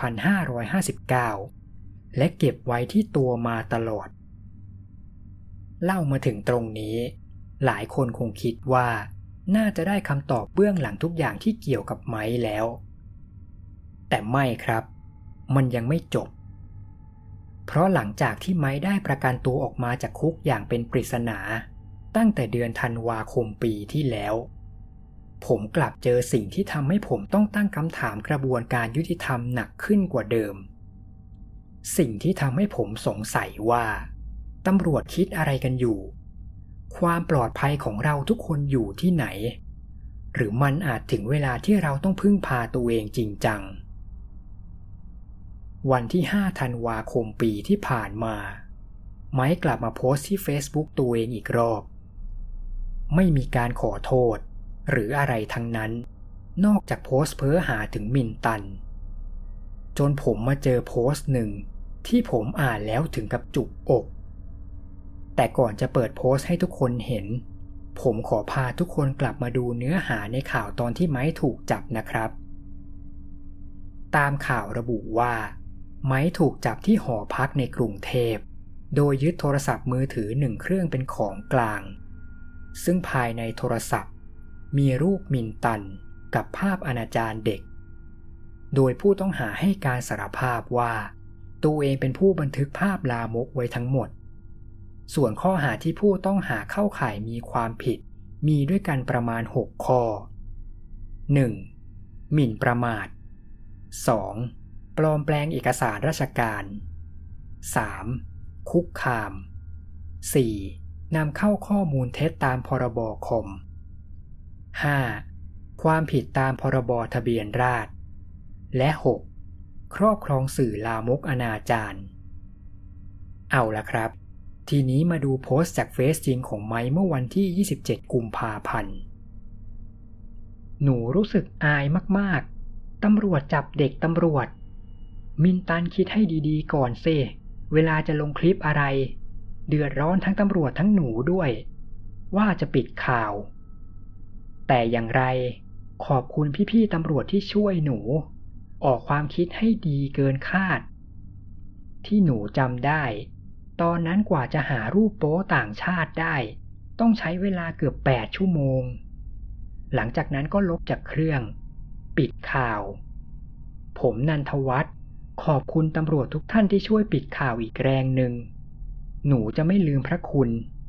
2559 และเก็บไว้ที่ตัวมาตลอดเล่ามาถึงตรงนี้หลายคนคงคิดว่าน่าจะได้คำตอบเบื้องหลังทุกอย่างที่เกี่ยวกับไม้แล้วแต่ไม่ครับมันยังไม่จบเพราะหลังจากที่ไม้ได้ประกันตัวออกมาจากคุกอย่างเป็นปริศนาตั้งแต่เดือนธันวาคมปีที่แล้วผมกลับเจอสิ่งที่ทำให้ผมต้องตั้งคำถามกระบวนการยุติธรรมหนักขึ้นกว่าเดิมสิ่งที่ทำให้ผมสงสัยว่าตำรวจคิดอะไรกันอยู่ความปลอดภัยของเราทุกคนอยู่ที่ไหนหรือมันอาจถึงเวลาที่เราต้องพึ่งพาตัวเองจริงจังวันที่5 ธันวาคมปีที่ผ่านมาไม้กลับมาโพสต์ที่ Facebook ตัวเองอีกรอบไม่มีการขอโทษหรืออะไรทั้งนั้นนอกจากโพสต์เพ้อหาถึงมินตันจนผมมาเจอโพสต์หนึ่งที่ผมอ่านแล้วถึงกับจุกอกแต่ก่อนจะเปิดโพสต์ให้ทุกคนเห็นผมขอพาทุกคนกลับมาดูเนื้อหาในข่าวตอนที่ไม้ถูกจับนะครับตามข่าวระบุว่าไม้ถูกจับที่หอพักในกรุงเทพโดยยึดโทรศัพท์มือถือ1 เครื่องเป็นของกลางซึ่งภายในโทรศัพท์มีรูปมินตันกับภาพอนาจารเด็กโดยผู้ต้องหาให้การสารภาพว่าตัวเองเป็นผู้บันทึกภาพลามกไว้ทั้งหมดส่วนข้อหาที่ผู้ต้องหาเข้าข่ายมีความผิดมีด้วยกันประมาณ6 ข้อ 1. หมิ่นประมาท 2. ปลอมแปลงเอกสารราชการ 3. คุกคาม 4. นำเข้าข้อมูลเท็จตามพรบคอม 5. ความผิดตามพรบทะเบียนราษฎร์และ 6. ครอบครองสื่อลามกอนาจารเอาล่ะครับทีนี้มาดูโพสต์จากเฟซจริงของไม้เมื่อวันที่ 27 กุมภาพันธ์หนูรู้สึกอายมากๆตำรวจจับเด็กตำรวจมินตันคิดให้ดีๆก่อนเซ่เวลาจะลงคลิปอะไรเดือดร้อนทั้งตำรวจทั้งหนูด้วยว่าจะปิดข่าวแต่อย่างไรขอบคุณพี่ๆตำรวจที่ช่วยหนูออกความคิดให้ดีเกินคาดที่หนูจำได้ตอนนั้นกว่าจะหารูปโป๊ต่างชาติได้ต้องใช้เวลาเกือบ8 ชั่วโมงหลังจากนั้นก็ลบจากเครื่องปิดข่าวผมนันทวัฒน์ขอบคุณตำรวจทุกท่านที่ช่วยปิดข่าวอีกแรงหนึ่งหนูจะไม่ลืมพระคุณ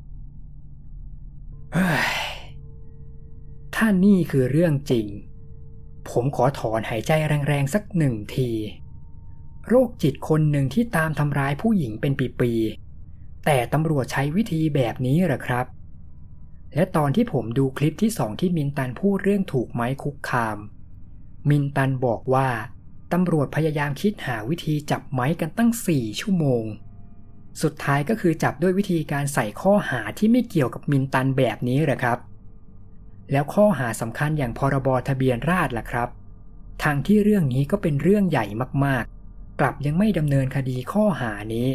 ถ้านี่คือเรื่องจริงผมขอถอนหายใจแรงๆสัก1 ทีโรคจิตคนหนึ่งที่ตามทำร้ายผู้หญิงเป็นปีๆแต่ตำรวจใช้วิธีแบบนี้เหรอครับและตอนที่ผมดูคลิปที่2ที่มินตันพูดเรื่องถูกไม้คุกคามมินตันบอกว่าตำรวจพยายามคิดหาวิธีจับไม้กันตั้ง4 ชั่วโมงสุดท้ายก็คือจับด้วยวิธีการใส่ข้อหาที่ไม่เกี่ยวกับมินตันแบบนี้เหรอครับแล้วข้อหาสำคัญอย่างพรบทะเบียนราษฎร์ล่ะครับทางที่เรื่องนี้ก็เป็นเรื่องใหญ่มากๆกลับยังไม่ดำเนินคดีข้อหานี้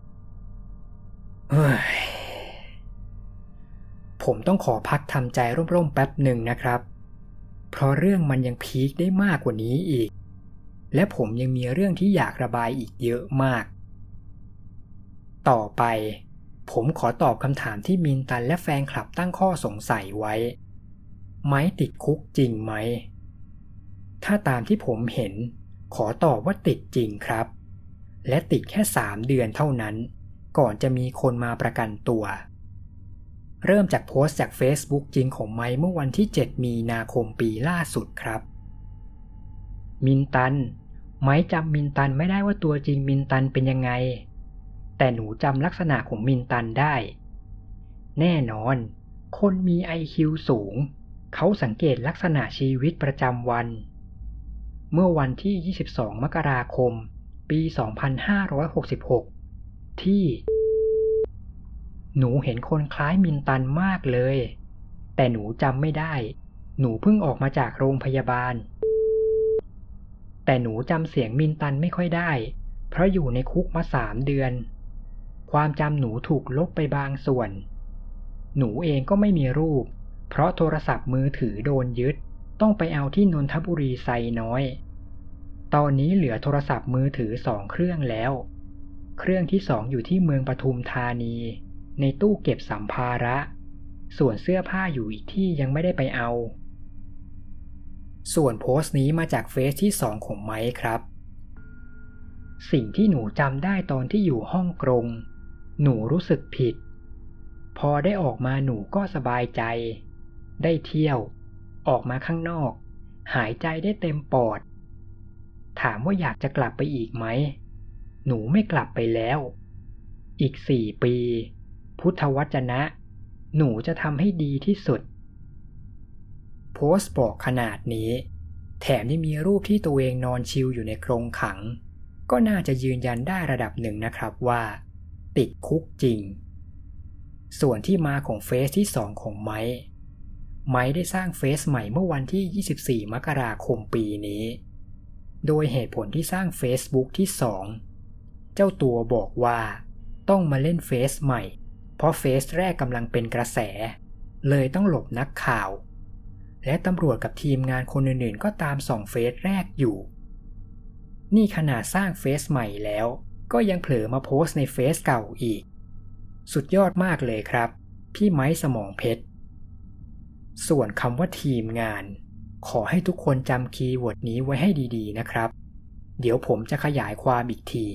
ผมต้องขอพักทำใจร่มๆแป๊บหนึ่งนะครับเพราะเรื่องมันยังพีคได้มากกว่านี้อีกและผมยังมีเรื่องที่อยากระบายอีกเยอะมากต่อไปผมขอตอบคำถามที่มินตันและแฟนคลับตั้งข้อสงสัยไว้ไม้ติดคุกจริงไหมถ้าตามที่ผมเห็นขอตอบว่าติดจริงครับและติดแค่3 เดือนเท่านั้นก่อนจะมีคนมาประกันตัวเริ่มจากโพสต์จาก Facebook จริงของไม้เมื่อวันที่7 มีนาคมปีล่าสุดครับมินตันไม้จำมินตันไม่ได้ว่าตัวจริงมินตันเป็นยังไงแต่หนูจำลักษณะของมินตันได้แน่นอนคนมี IQ สูงเขาสังเกตลักษณะชีวิตประจำวันเมื่อวันที่22 มกราคมปี 2566ที่หนูเห็นคนคล้ายมินตันมากเลยแต่หนูจำไม่ได้หนูเพิ่งออกมาจากโรงพยาบาลแต่หนูจำเสียงมินตันไม่ค่อยได้เพราะอยู่ในคุกมา3 เดือนความจำหนูถูกลบไปบางส่วนหนูเองก็ไม่มีรูปเพราะโทรศัพท์มือถือโดนยึดต้องไปเอาที่นนทบุรีไซน้อยตอนนี้เหลือโทรศัพท์มือถือ2 เครื่องแล้วเครื่องที่2อยู่ที่เมืองปทุมธานีในตู้เก็บสัมภาระส่วนเสื้อผ้าอยู่อีกที่ยังไม่ได้ไปเอาส่วนโพสต์นี้มาจากเฟซที่2ของไมค์ครับสิ่งที่หนูจำได้ตอนที่อยู่ห้องกรงหนูรู้สึกผิดพอได้ออกมาหนูก็สบายใจได้เที่ยวออกมาข้างนอกหายใจได้เต็มปอดถามว่าอยากจะกลับไปอีกไหมหนูไม่กลับไปแล้วอีก4 ปีพุทธวจนะหนูจะทำให้ดีที่สุดโพสต์บอกขนาดนี้แถมยังมีรูปที่ตัวเองนอนชิลอยู่ในกรงขังก็น่าจะยืนยันได้ระดับหนึ่งนะครับว่าติดคุกจริงส่วนที่มาของเฟซที่2ของไมค์ได้สร้างเฟซใหม่เมื่อวันที่24 มกราคมปีนี้โดยเหตุผลที่สร้าง Facebook ที่2เจ้าตัวบอกว่าต้องมาเล่นเฟซใหม่เพราะเฟซแรกกำลังเป็นกระแสเลยต้องหลบนักข่าวและตำรวจกับทีมงานคนอื่นๆก็ตามส่องเฟซแรกอยู่นี่ขนาดสร้างเฟซใหม่แล้วก็ยังเผลอมาโพสต์ในเฟซเก่าอีกสุดยอดมากเลยครับพี่ไม้สมองเพชรส่วนคำว่าทีมงานขอให้ทุกคนจำคีย์เวิร์ดนี้ไว้ให้ดีๆนะครับเดี๋ยวผมจะขยายความอีกที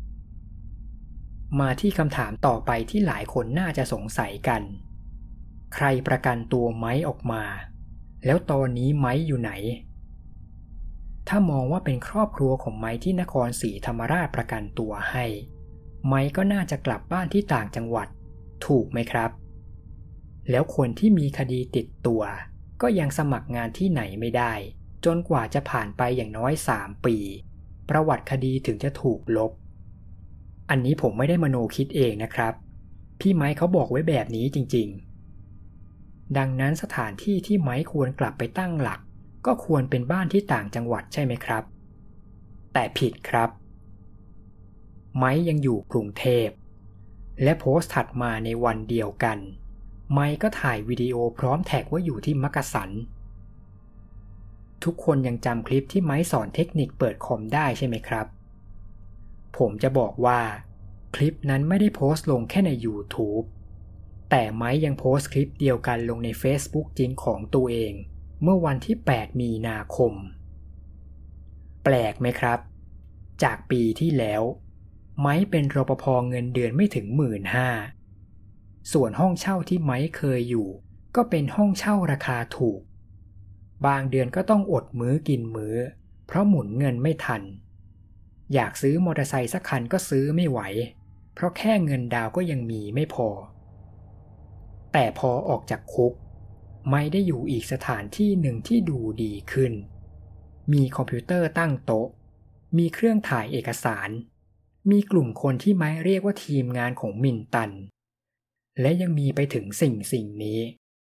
มาที่คำถามต่อไปที่หลายคนน่าจะสงสัยกันใครประกันตัวไม้ออกมาแล้วตอนนี้ไม้อยู่ไหนถ้ามองว่าเป็นครอบครัวของไม้ที่นครศรีธรรมราชประกันตัวให้ไม้ก็น่าจะกลับบ้านที่ต่างจังหวัดถูกไหมครับแล้วคนที่มีคดีติดตัวก็ยังสมัครงานที่ไหนไม่ได้จนกว่าจะผ่านไปอย่างน้อย3 ปีประวัติคดีถึงจะถูกลบอันนี้ผมไม่ได้มโนคิดเองนะครับพี่ไม้เขาบอกไว้แบบนี้จริงๆดังนั้นสถานที่ที่ไม้ควรกลับไปตั้งหลักก็ควรเป็นบ้านที่ต่างจังหวัดใช่ไหมครับแต่ผิดครับไม้ยังอยู่กรุงเทพและโพสต์ถัดมาในวันเดียวกันไม้ก็ถ่ายวิดีโอพร้อมแท็กว่าอยู่ที่มักกะสันทุกคนยังจำคลิปที่ไม้สอนเทคนิคเปิดคอมได้ใช่ไหมครับผมจะบอกว่าคลิปนั้นไม่ได้โพสต์ลงแค่ใน YouTube แต่ไม้ยังโพสต์คลิปเดียวกันลงใน Facebook จริงของตัวเองเมื่อวันที่ 8 มีนาคมแปลกไหมครับจากปีที่แล้วไม้เป็นรปภ.เงินเดือนไม่ถึง 15,000 ส่วนห้องเช่าที่ไม้เคยอยู่ก็เป็นห้องเช่าราคาถูกบางเดือนก็ต้องอดมื้อกินมื้อเพราะหมุนเงินไม่ทันอยากซื้อมอเตอร์ไซค์สักคันก็ซื้อไม่ไหวเพราะแค่เงินดาวก็ยังมีไม่พอแต่พอออกจากคุกไม่ได้อยู่อีกสถานที่หนึ่งที่ดูดีขึ้นมีคอมพิวเตอร์ตั้งโต๊ะมีเครื่องถ่ายเอกสารมีกลุ่มคนที่ไม้เรียกว่าทีมงานของมินตันและยังมีไปถึงสิ่งนี้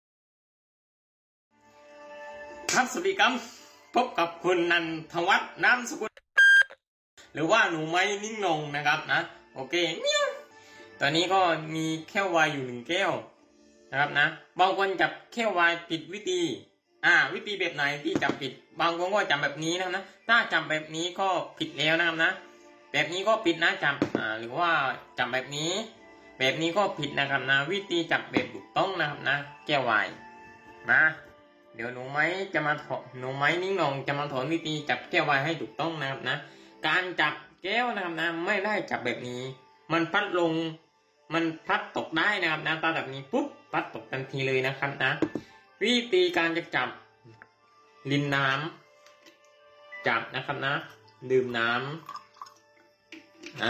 ครับสวัสดีครับพบกับคุณนันทวัฒน์นามสกุลหรือว่าหนูไม้นิ่งนงนะครับนะโอเคตอนนี้ก็มีแก้ววายอยู่1แก้วนะครับนะบางคนจับแก้ววายผิดวิธีวิธีแบบไหนที่จับผิดบางคนก็จับแบบนี้นะถ้าจับแบบนี้ก็ผิดแล้วนะครับนะแบบนี้ก็ผิดนะจับหรือว่าจับแบบนี้ก็ผิดนะครับนะวิธีจับแบบถูกต้องนะครับนะแก้ววายนะเดี๋ยวหนูไม้นิ่งนงจะมาสอนวิธีจับแก้ววายให้ถูกต้องนะครับนะการจับแก้วนะครับนะไม่ได้จับแบบนี้มันพัดลงมันพัดตกได้นะครับนะตาแบบนี้ปุ๊บพัดตกทันทีเลยนะครับนะวิธีการจะจับรินน้ำจับนะครับนะดื่มน้ำ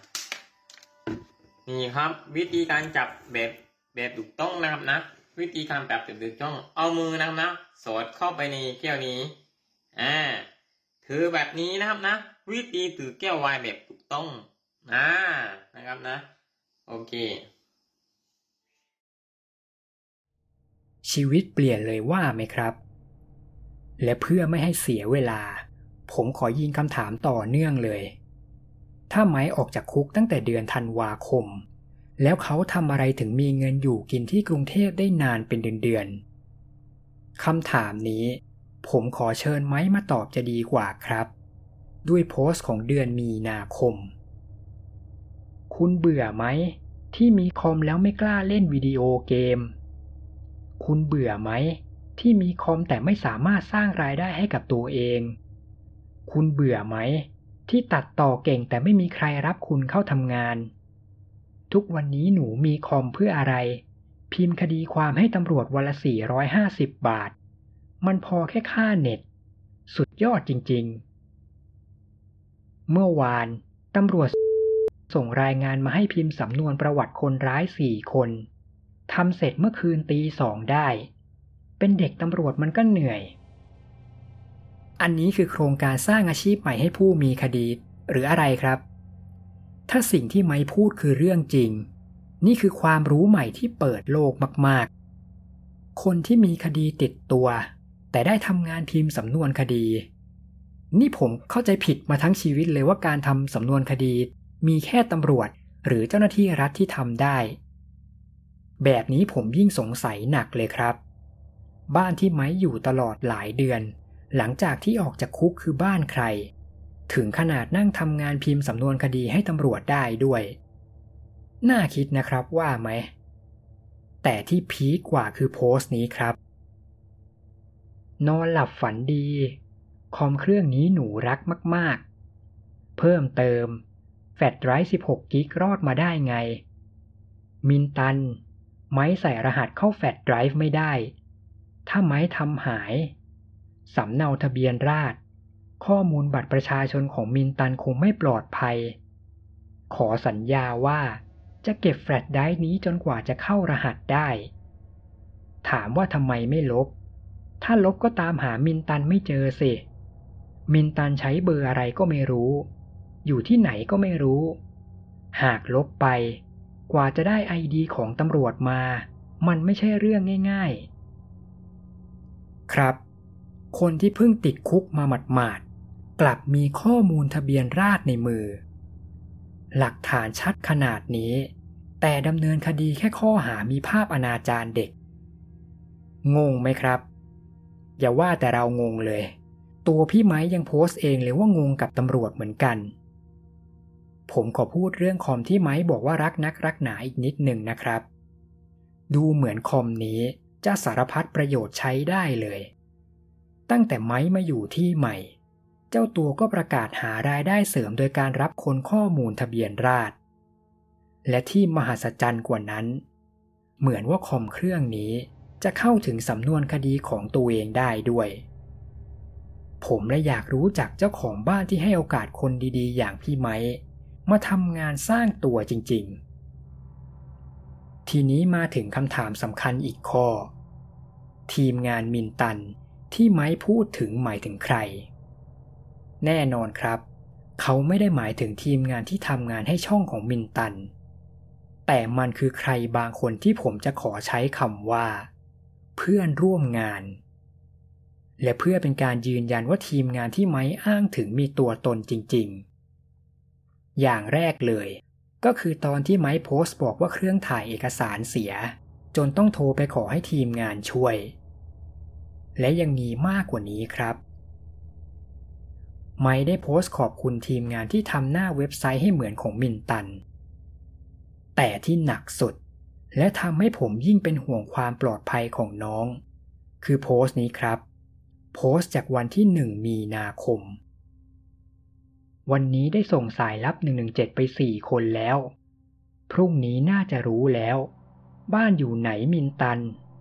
นี่ครับวิธีการจับแบบถูกต้องนะครับนะวิธีการจับแบบถูกต้องเอามือนะครับนะสอดเข้าไปในแก้วนี้ถือแบบนี้นะครับนะวิธีถือแก้วไวน์แบบถูกต้องนะครับนะโอเคชีวิตเปลี่ยนเลยว่าไหมครับและเพื่อไม่ให้เสียเวลาผมขอยิงคำถามต่อเนื่องเลยถ้าไม้ออกจากคุกตั้งแต่เดือนธันวาคมแล้วเขาทำอะไรถึงมีเงินอยู่กินที่กรุงเทพได้นานเป็นเดือนคำถามนี้ผมขอเชิญไม้มาตอบจะดีกว่าครับด้วยโพสต์ของเดือนมีนาคมคุณเบื่อไหมที่มีคอมแล้วไม่กล้าเล่นวิดีโอเกมคุณเบื่อไหมที่มีคอมแต่ไม่สามารถสร้างรายได้ให้กับตัวเองคุณเบื่อไหมที่ตัดต่อเก่งแต่ไม่มีใครรับคุณเข้าทำงานทุกวันนี้หนูมีคอมเพื่ออะไรพิมพ์คดีความให้ตำรวจวันละ450 บาทมันพอแค่ค่าเน็ตสุดยอดจริงๆเมื่อวานตำรวจส่งรายงานมาให้พิมพ์สำนวนประวัติคนร้าย4 คนทำเสร็จเมื่อคืนตี 2ได้เป็นเด็กตำรวจมันก็เหนื่อยอันนี้คือโครงการสร้างอาชีพใหม่ให้ผู้มีคดีหรืออะไรครับถ้าสิ่งที่ไม้พูดคือเรื่องจริงนี่คือความรู้ใหม่ที่เปิดโลกมากๆคนที่มีคดีติดตัวแต่ได้ทำงานพิมพ์สำนวนคดีนี่ผมเข้าใจผิดมาทั้งชีวิตเลยว่าการทำสำนวนคดีมีแค่ตำรวจหรือเจ้าหน้าที่รัฐที่ทำได้แบบนี้ผมยิ่งสงสัยหนักเลยครับบ้านที่ไม้อยู่ตลอดหลายเดือนหลังจากที่ออกจากคุกคือบ้านใครถึงขนาดนั่งทำงานพิมพ์สำนวนคดีให้ตำรวจได้ด้วยน่าคิดนะครับว่าไหมแต่ที่พีคกว่าคือโพสต์นี้ครับนอนหลับฝันดีคอมเครื่องนี้หนูรักมากๆเพิ่มเติมแฟลชไดรฟ์16 กิกรอดมาได้ไงมินตันไม้ใส่รหัสเข้าแฟลชไดรฟ์ไม่ได้ถ้าไม้ทำหายสำเนาทะเบียนราษฎร์ข้อมูลบัตรประชาชนของมินตันคงไม่ปลอดภัยขอสัญญาว่าจะเก็บแฟลชไดรฟ์นี้จนกว่าจะเข้ารหัสได้ถามว่าทำไมไม่ลบถ้าลบก็ตามหามินตันไม่เจอสิมินตันใช้เบอร์อะไรก็ไม่รู้อยู่ที่ไหนก็ไม่รู้หากลบไปกว่าจะได้ ID ของตำรวจมามันไม่ใช่เรื่องง่ายๆครับคนที่เพิ่งติดคุกมาหมาดๆกลับมีข้อมูลทะเบียนราษฎร์ในมือหลักฐานชัดขนาดนี้แต่ดำเนินคดีแค่ข้อหามีภาพอนาจารเด็กงงไหมครับอย่าว่าแต่เรางงเลยตัวพี่ไม้ยังโพสต์เองเลยว่างงกับตำรวจเหมือนกันผมขอพูดเรื่องคอมที่ไม้บอกว่ารักนักรักหนาอีกนิดหนึ่งนะครับดูเหมือนคอมนี้จะสารพัดประโยชน์ใช้ได้เลยตั้งแต่ไม้มาอยู่ที่ใหม่เจ้าตัวก็ประกาศหารายได้เสริมโดยการรับคนข้อมูลทะเบียนราษฎร์และที่มหัศจรรย์กว่านั้นเหมือนว่าคอมเครื่องนี้จะเข้าถึงสำนวนคดีของตัวเองได้ด้วยผมเลยอยากรู้จักเจ้าของบ้านที่ให้โอกาสคนดีๆอย่างพี่ไม้มาทำงานสร้างตัวจริงๆทีนี้มาถึงคำถามสำคัญอีกข้อทีมงานมินตันที่ไม้พูดถึงหมายถึงใครแน่นอนครับเขาไม่ได้หมายถึงทีมงานที่ทำงานให้ช่องของมินตันแต่มันคือใครบางคนที่ผมจะขอใช้คำว่าเพื่อนร่วมงานและเพื่อเป็นการยืนยันว่าทีมงานที่ไม้อ้างถึงมีตัวตนจริงๆอย่างแรกเลยก็คือตอนที่ไม้โพสต์บอกว่าเครื่องถ่ายเอกสารเสียจนต้องโทรไปขอให้ทีมงานช่วยและยังมีมากกว่านี้ครับไม้ได้โพสต์ขอบคุณทีมงานที่ทำหน้าเว็บไซต์ให้เหมือนของมินตันแต่ที่หนักสุดและทำให้ผมยิ่งเป็นห่วงความปลอดภัยของน้องคือโพสต์นี้ครับโพสต์จากวันที่1 มีนาคมวันนี้ได้ส่งสายลับ117ไป4 คนแล้วพรุ่งนี้น่าจะรู้แล้วบ้านอยู่ไหนมินตัน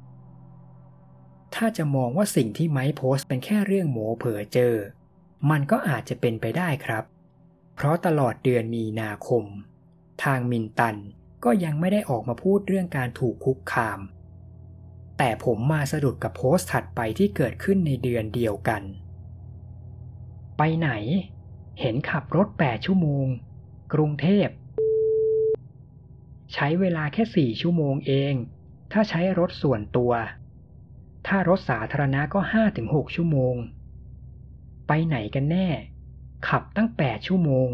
ถ้าจะมองว่าสิ่งที่ไม้โพสต์เป็นแค่เรื่องโหม่เผลอเจอมันก็อาจจะเป็นไปได้ครับเพราะตลอดเดือนมีนาคมทางมินตันก็ยังไม่ได้ออกมาพูดเรื่องการถูกคุกคามแต่ผมมาสะดุดกับโพสต์ถัดไปที่เกิดขึ้นในเดือนเดียวกันไปไหนเห็นขับรถ8 ชั่วโมงกรุงเทพใช้เวลาแค่4 ชั่วโมงเองถ้าใช้รถส่วนตัวถ้ารถสาธารณะก็ 5-6 ชั่วโมงไปไหนกันแน่ขับตั้ง8 ชั่วโมง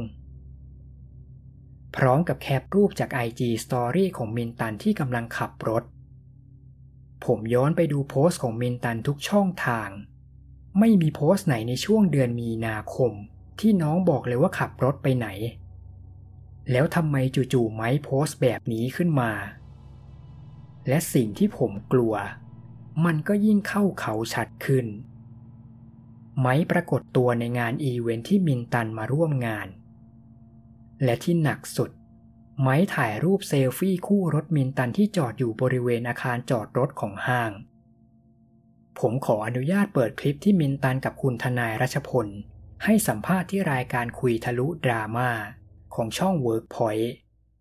พร้อมกับแคปรูปจาก IG Story ของมินตันที่กำลังขับรถผมย้อนไปดูโพสต์ของมินตันทุกช่องทางไม่มีโพสต์ไหนในช่วงเดือนมีนาคมที่น้องบอกเลยว่าขับรถไปไหนแล้วทำไมจู่ๆไม้โพสต์แบบนี้ขึ้นมาและสิ่งที่ผมกลัวมันก็ยิ่งเข้าเขาชัดขึ้นไม้ปรากฏตัวในงานอีเวนท์ที่มินตันมาร่วมงานและที่หนักสุดไม้ถ่ายรูปเซลฟี่คู่รถมินตันที่จอดอยู่บริเวณอาคารจอดรถของห้างผมขออนุญาตเปิดคลิปที่มินตันกับคุณทนายรัชพลให้สัมภาษณ์ที่รายการคุยทะลุดราม่าของช่อง Workpoint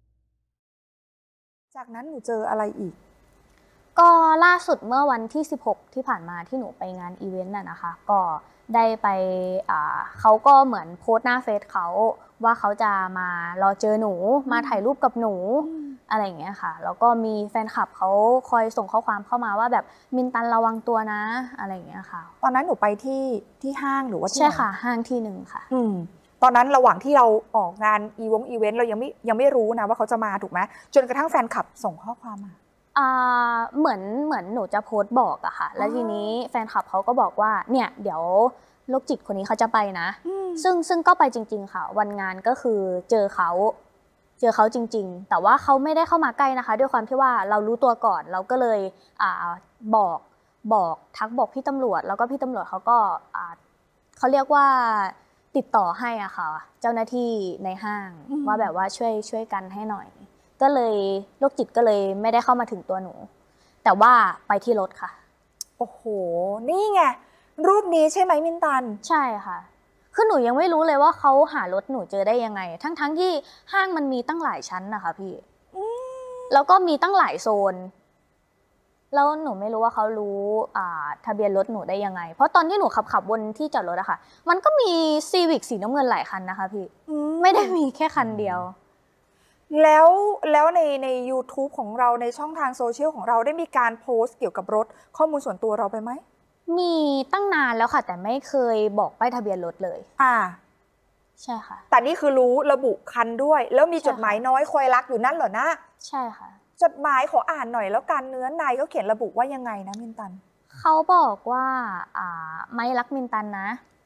จากนั้นหนูเจออะไรอีกก็ล่าสุดเมื่อวันที่16ที่ผ่านมาที่หนูไปงานอีเวนต์น่ะนะคะก็ได้ไปเขาก็เหมือนโพสต์หน้าเฟซเขาว่าเขาจะมารอเจอหนูมาถ่ายรูปกับหนูอะไรอย่างเงี้ยค่ะแล้วก็มีแฟนคลับเขาคอยส่งข้อความเข้ามาว่าแบบมินตันระวังตัวนะอะไรอย่างเงี้ยค่ะตอนนั้นหนูไปที่ห้างหรือว่าที่ใช่ค่ะห้างที่หนึ่งค่ะตอนนั้นระหว่างที่เราออกงานอีเวนต์เรายังไม่รู้นะว่าเขาจะมาถูกไหมจนกระทั่งแฟนคลับส่งข้อความมาเหมือนหนูจะโพสต์บอกอะค่ะแล้วทีนี้แฟนคลับเขาก็บอกว่าเนี่ยเดี๋ยวโรคจิตคนนี้เขาจะไปนะซึ่งก็ไปจริงๆค่ะวันงานก็คือเจอเขาจริงๆแต่ว่าเขาไม่ได้เข้ามาใกล้นะคะด้วยความที่ว่าเรารู้ตัวก่อนเราก็เลยทักบอกพี่ตำรวจแล้วก็พี่ตำรวจเขาก็เขาเรียกว่าติดต่อให้อะค่ะเจ้าหน้าที่ในห้างว่าแบบว่าช่วยกันให้หน่อยก็เลยโรคจิตก็เลยไม่ได้เข้ามาถึงตัวหนูแต่ว่าไปที่รถค่ะโอ้โหนี่ไงรูปนี้ใช่ไหมมินตันใช่ค่ะคือหนูยังไม่รู้เลยว่าเขาหารถหนูเจอได้ยังไงทั้งที่ห้างมันมีตั้งหลายชั้นนะคะพี่แล้วก็มีตั้งหลายโซนแล้วหนูไม่รู้ว่าเขารู้ทะเบียนรถหนูได้ยังไงเพราะตอนที่หนูขับบนที่จอดรถอะค่ะมันก็มีซีวิกสีน้ำเงินหลายคันนะคะพี่ไม่ได้มีแค่คันเดียวแล้วใน YouTube ของเราในช่องทางโซเชียลของเราได้มีการโพสต์เกี่ยวกับรถข้อมูลส่วนตัวเราไปไหมมีตั้งนานแล้วค่ะแต่ไม่เคยบอกป้ายทะเบียนรถเลยใช่ค่ะแต่นี่คือรู้ระบุคันด้วยแล้วมีจดหมายน้อยคอยรักอยู่นั่นเหรอนะใช่ค่ะจดหมายขออ่านหน่อยแล้วกันเนื้อในเขาเขียนระบุว่ายังไงนะมินตันเขาบอกว่าไม่รักมินตันนะ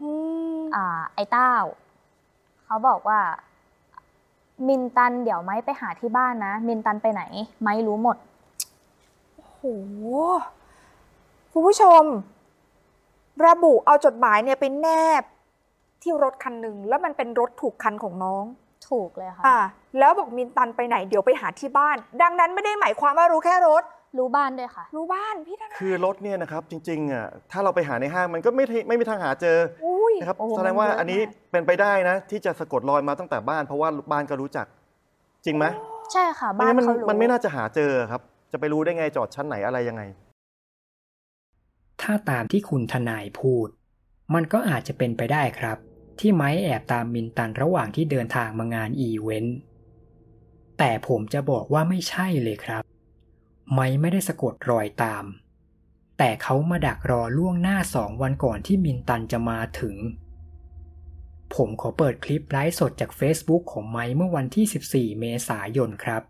ไอ้เต้าเขาบอกว่ามินตันเดี๋ยวไม้ไปหาที่บ้านนะมินตันไปไหนไม้รู้หมดโอ้โหคุณผู้ชมระบุเอาจดหมายเนี่ยไปแนบที่รถคันหนึ่งแล้วมันเป็นรถถูกคันของน้องถูกเลยค่ะแล้วบอกมินตันไปไหนเดี๋ยวไปหาที่บ้านดังนั้นไม่ได้หมายความว่ารู้แค่รถรู้บ้านด้วยค่ะรู้บ้านพี่ทนายคือรถเนี่ยนะครับจริงๆอ่ะถ้าเราไปหาในห้างมันก็ไม่มีทางหาเจอนะครับแสดงว่าอันนี้เป็นไปได้นะที่จะสะกดรอยมาตั้งแต่บ้านเพราะว่าบ้านก็รู้จักจริงไหมใช่ค่ะบ้านเขารู้มันไม่น่าจะหาเจอครับจะไปรู้ได้ไงจอดชั้นไหนอะไรยังไงถ้าตามที่คุณทนายพูดมันก็อาจจะเป็นไปได้ครับที่ไม้แอบตามมินตันระหว่างที่เดินทางมางานอีเวนต์แต่ผมจะบอกว่าไม่ใช่เลยครับไม้ไม่ได้สะกดรอยตามแต่เขามาดักรอล่วงหน้า2 วันก่อนที่มินตันจะมาถึงผมขอเปิดคลิปไลฟ์สดจาก Facebook ของไม้เมื่อวันที่14 เมษายนครับ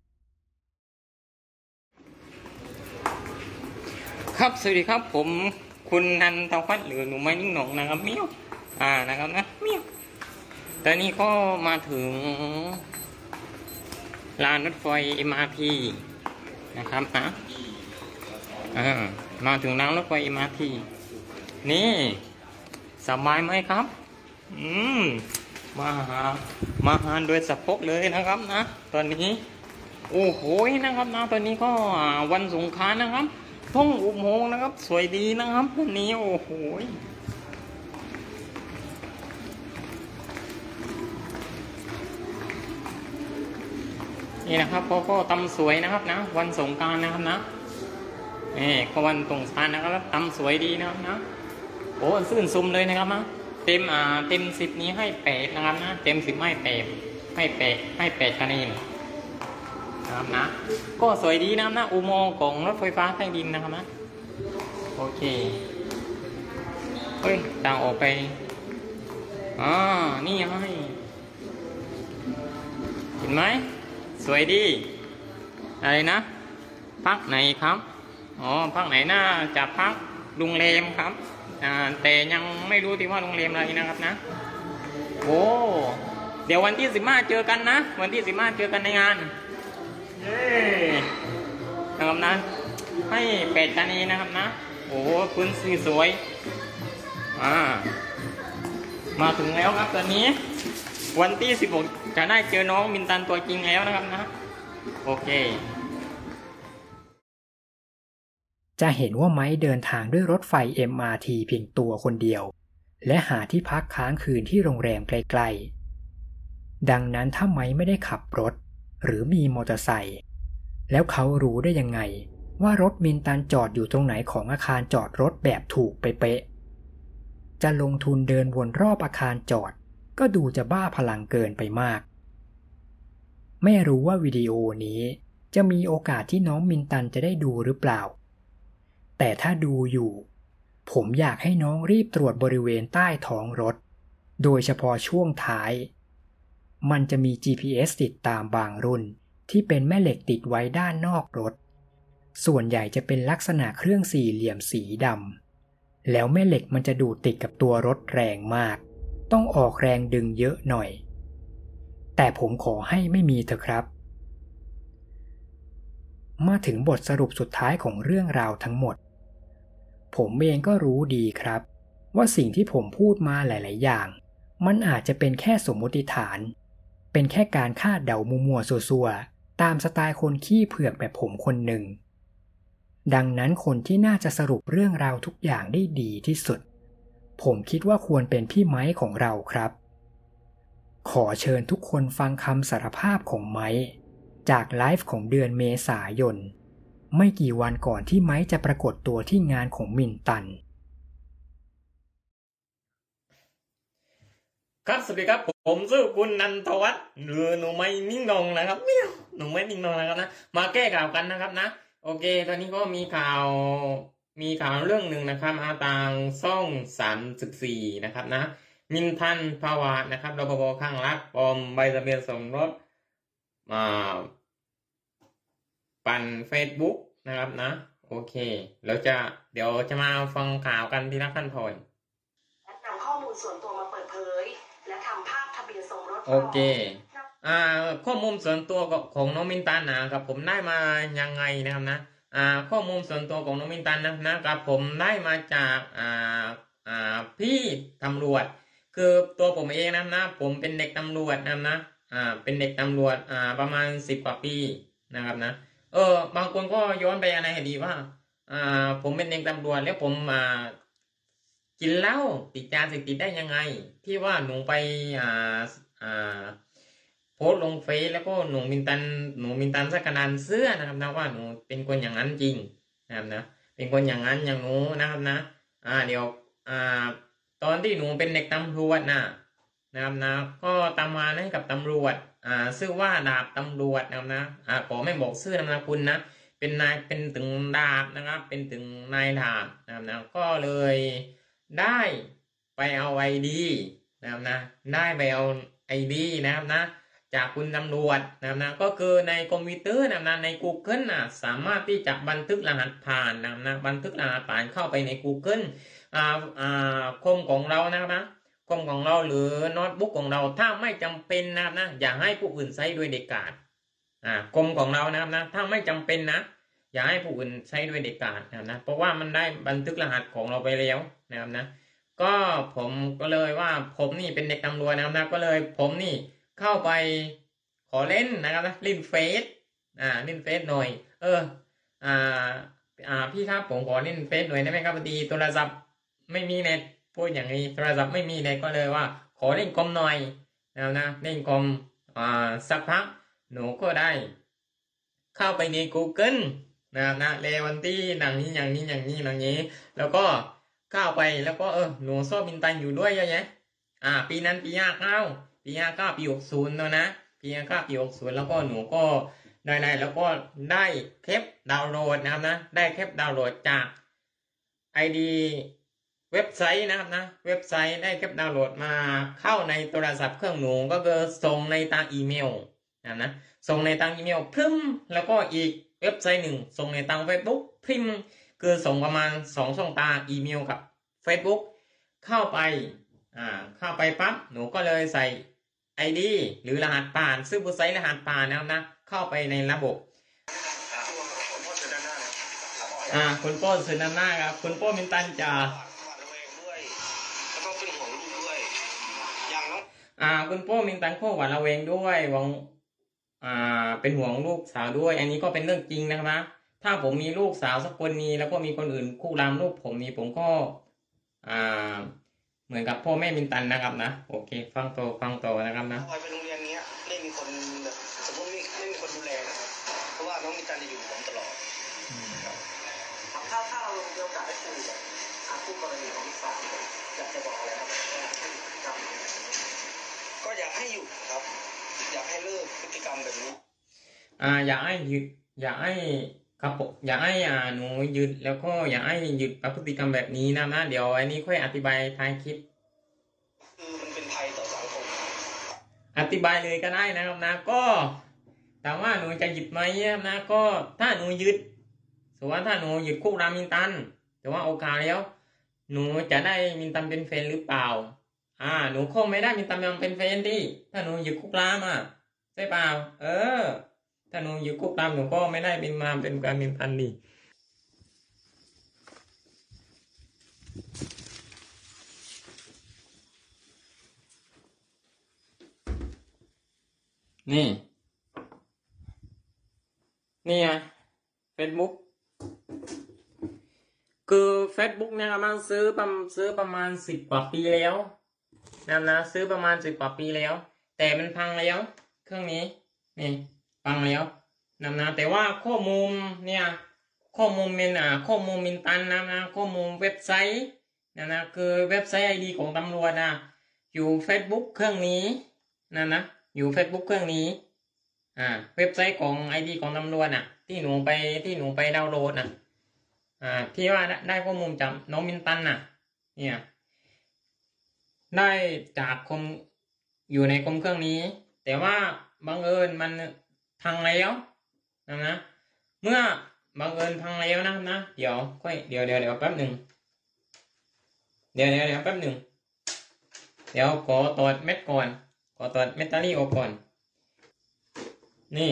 ครับสวัสดีครับผมคุณนันทวัฒน์หรือหนูไม้นิ่งหนองนะครับมิ้วนะครับนะมิ้วตอนนี้ก็มาถึงลานรถไฟ MRT นะครับนะมาถึงรางรถไฟ MRT นี่สบายไหมครับมาหาโดยสะพกเลยนะครับนะตอนนี้โอ้โหนะครับนะตอนนี้ก็วันสงกรานต์นะครับท้องอุโมงค์นะครับสวยดีนะครับวันนี้โอ้โหนี่นะครับก็ตำสวยนะครับนะวันสงกรานต์นะครับนะนี่ก็วันสงกรานต์นะครับตำสวยดีนะครับนะโอ้ซื่นซุมเลยนะครับนะเต็ม10นี้ให้8นะครับนะเต็ม10ให้8คะแนนนะครับนะก็สวยดีนะครับนะอุโมงค์ของรถไฟฟ้าใต้ดินนะครับนะโอเคทางออกไปนี่ไงเห็นไหมสวยดีอะไรนะพักไหนครับพักไหนน่าจะพักโรงแรมครับแต่ยังไม่รู้ที่ว่าโรงแรมอะไรนะครับนะโอ้เดี๋ยววันที่15เจอกันนะวันที่15เจอกันในงานนะครับนะให้8คะแนนนะครับนะโอ้พื้นสีสวยมาถึงแล้วครับตอนนี้วันที่16จะได้เจอน้องมินตันตัวจริงแล้วนะครับนะโอเคจะเห็นว่าไม้เดินทางด้วยรถไฟ MRT เพียงตัวคนเดียวและหาที่พักค้างคืนที่โรงแรมใกล้ๆดังนั้นถ้าไม้ไม่ได้ขับรถหรือมีมอเตอร์ไซค์แล้วเขารู้ได้ยังไงว่ารถมินตันจอดอยู่ตรงไหนของอาคารจอดรถแบบถูกเป๊ะๆจะลงทุนเดินวนรอบอาคารจอดก็ดูจะบ้าพลังเกินไปมากไม่รู้ว่าวิดีโอนี้จะมีโอกาสที่น้องมินตันจะได้ดูหรือเปล่าแต่ถ้าดูอยู่ผมอยากให้น้องรีบตรวจบริเวณใต้ท้องรถโดยเฉพาะช่วงท้ายมันจะมี GPS ติดตามบางรุ่นที่เป็นแม่เหล็กติดไว้ด้านนอกรถส่วนใหญ่จะเป็นลักษณะเครื่องสี่เหลี่ยมสีดำแล้วแม่เหล็กมันจะดูดติดกับตัวรถแรงมากต้องออกแรงดึงเยอะหน่อยแต่ผมขอให้ไม่มีเถอะครับมาถึงบทสรุปสุดท้ายของเรื่องราวทั้งหมดผมเองก็รู้ดีครับว่าสิ่งที่ผมพูดมาหลายๆอย่างมันอาจจะเป็นแค่สมมติฐานเป็นแค่การคาดเดามัวๆซัวๆตามสไตล์คนขี้เผือกแบบผมคนหนึ่งดังนั้นคนที่น่าจะสรุปเรื่องราวทุกอย่างได้ดีที่สุดผมคิดว่าควรเป็นพี่ไม้ของเราครับขอเชิญทุกคนฟังคำสารภาพของไม้จากไลฟ์ของเดือนเมษายนไม่กี่วันก่อนที่ไม้จะปรากฏตัวที่งานของมินตันครับสวัสดีครับผมชื่อคุณนันทวัฒน์หรือหนูไม้นิ่งนองนะครับหนูไม้นิ่งนองนะครับนะมาแก้ข่าวกันนะครับนะโอเคตอนนี้ก็มีข่าวเรื่องหนึ่งนะครับทางช่อง34นะครับนะมินทันภาวะนะครับรปภข้างรักปลอมใบทะเบียนสมรสปั่น Facebook นะครับนะโอเคเดี๋ยวจะมาฟังข่าวกันทีละขั้นตอนนำข้อมูลโอเคข้อมูลส่วนตัวของน้องมินตันนะครับผมได้มายังไงนะครับนะข้อมูลส่วนตัวของน้องมินตันนะครับผมได้มาจากพี่ตำรวจคือตัวผมเองนะผมเป็นเด็กตำรวจนะเป็นเด็กตำรวจประมาณ10 กว่าปีนะครับนะบางคนก็ย้อนไปอะไรให้ดีว่าผมเป็นเด็กตำรวจแล้วผมกินเหล้าติดยาเสพติดได้ยังไงที่ว่าหนูไปโพสต์ลงเฟซแล้วก็หนูมินตันสักขนาดเสื้อนะครับนะว่าหนูเป็นคนอย่างนั้นจริงนะครับนะเป็นคนอย่างนั้นอย่างหนูนะครับนะเดี๋ยวตอนที่หนูเป็นเด็กตำรวจนะครับนะก็ทำงานให้กับตำรวจชื่อว่าดาบตำรวจนะครับนะขอไม่บอกชื่อนามสกุลนะเป็นถึงดาบนะครับเป็นถึงนายดาบนะครับนะก็เลยได้ไปเอาไอดีนะครับนะได้ไปเอาไอดีนะครับนะจากคุณตำรวจนะครับนะก็คือในคอมพิวเตอร์นะครับนะใน Google สามารถที่จะบันทึกรหัสผ่านนะครับนะบันทึกรหัสผ่านเข้าไปใน Google คอมของเรานะครับนะคอมของเราหรือโน้ตบุ๊กของเราถ้าไม่จำเป็นนะครับนะอย่าให้ผู้อื่นใช้โดยเด็ดขาดคอมของเรานะครับนะถ้าไม่จำเป็นนะอย่าให้ผู้อื่นใช้โดยเด็ดขาดนะครับนะเพราะว่ามันได้บันทึกรหัสของเราไปแล้วนะครับนะก็ผมก็เลยว่าผมนี่เป็นเด็กตำรวจนะครับนะก็เลยผมนี่เข้าไปขอเล่นนะครับนะเล่นเฟซเล่นเฟซหน่อยพี่ครับผมขอเล่นเฟซหน่อยได้ไหมครับพอดีโทรศัพท์ไม่มีเน็ตพูดอย่างนี้โทรศัพท์ไม่มีเน็ตก็เลยว่าขอเล่นคอมหน่อยนะครับนะเล่นคอมสักพักหนูก็ได้เข้าไปใน Google นะครับนะเลวันที่อย่างนี้แล้วก็เข้าไปแล้วก็หนูชอบมินตันอยู่ด้วยเยอะแยะปีนั้นปี59ปี60เนอะนะปี59ปี60แล้วก็หนูก็ได้แล้วก็ได้แคปดาวน์โหลดนะครับนะได้แคปดาวน์โหลดจาก ID เว็บไซต์นะครับนะเว็บไซต์ได้แคปดาวน์โหลดมาเข้าในโทรศัพท์เครื่องหนูก็คือส่งในทางอีเมลนะส่งในทางอีเมลพิมพ์แล้วก็อีกเว็บไซต์หนึ่งส่งในทาง Facebook พิมพ์คือส่งประมาณ2 ช่องทางอีเมลกับ Facebook เข้าไปปั๊บหนูก็เลยใส่ ID หรือรหัสผ่านซึ่งผู้ใช้รหัสผ่านนะครับนะเข้าไปในระบบคุณโป้เซนาน่าครับคุณโป้มินตันจะคุณโป้มินตันโคหวาดระแวงด้วยหวังเป็นห่วงลูกสาวด้วยอันนี้ก็เป็นเรื่องจริงนะครับนะถ้าผมมีลูกสาวสักคนนี้แล้วก็มีคนอื่นคุกคามลูกผมนี่ผมก็เหมือนกับพ่อแม่มินตันนะครับนะโอเคฟังโตนะครับนะพอไปโรงเรียนนี้ไม่มีคนแบบสมมติไม่มีคนดูแลนะครับเพราะว่าน้องมินตันจะอยู่กับผมตลอดถ้าเรามีโอกาสได้คุยกับคู่กรณีของอีกฝ่ายอยากจะบอกอะไรครับก็อยากให้หยุดครับอยากให้เลิกพฤติกรรมแบบนี้อยากให้หยุดอยากให้ครับผมอยากให้หนูหยุดแล้วก็อยากให้หยุดพฤติกรรมแบบนี้นะเดี๋ยวอันนี้ค่อยอธิบายท้ายคลิปคือมันเป็นภัยต่อสังคมอธิบายเลยก็ได้นะครับนะก็แต่ว่าหนูจะหยุดไหมนะก็ถ้าหนูหยุดสมมติว่าถ้าหนูหยุดคุกรามมินตันแต่ว่าโอกาสแล้วหนูจะได้มินตันเป็นแฟนหรือเปล่าหนูคงไม่ได้มินตันเป็นแฟนดิถ้าหนูหยุดคุกรามใช่เปล่าถ้าหนูอยู่คุกตามหนูก็ไม่ได้เป็นการมินตันดินี่ไง Facebook คือ Facebook เนี่ยมันซื้อประมาณ10 กว่าปีแล้วนะซื้อประมาณ10 กว่าปีแล้วแต่มันพังแล้วเครื่องนี้นี่ฟังแล้วนะแต่ว่าข้อมูลเนี่ยข้อมูลเป็นข้อมูลมินตันนะข้อมูลเว็บไซต์นะคือเว็บไซต์ ID ของตำรวจอยู่ Facebook เครื่องนี้นะอยู่ Facebook เครื่องนี้เว็บไซต์ของ ID ของตำรวจที่หนูไปดาวน์โหลดที่ว่าได้ข้อมูลจากน้องมินตันเนี่ยได้จากคมอยู่ในคอมเครื่องนี้แต่ว่าบังเอิญมันพังแล้วนะเมื่อบังเอิญพังแล้วนะเดี๋ยวแป๊บหนึ่งเดี๋ยวแป๊บหนึ่งเดี๋ยวขอตรวจเม็ดก่อนขขอถอดแบตเตอรี่ออกก่อนนี่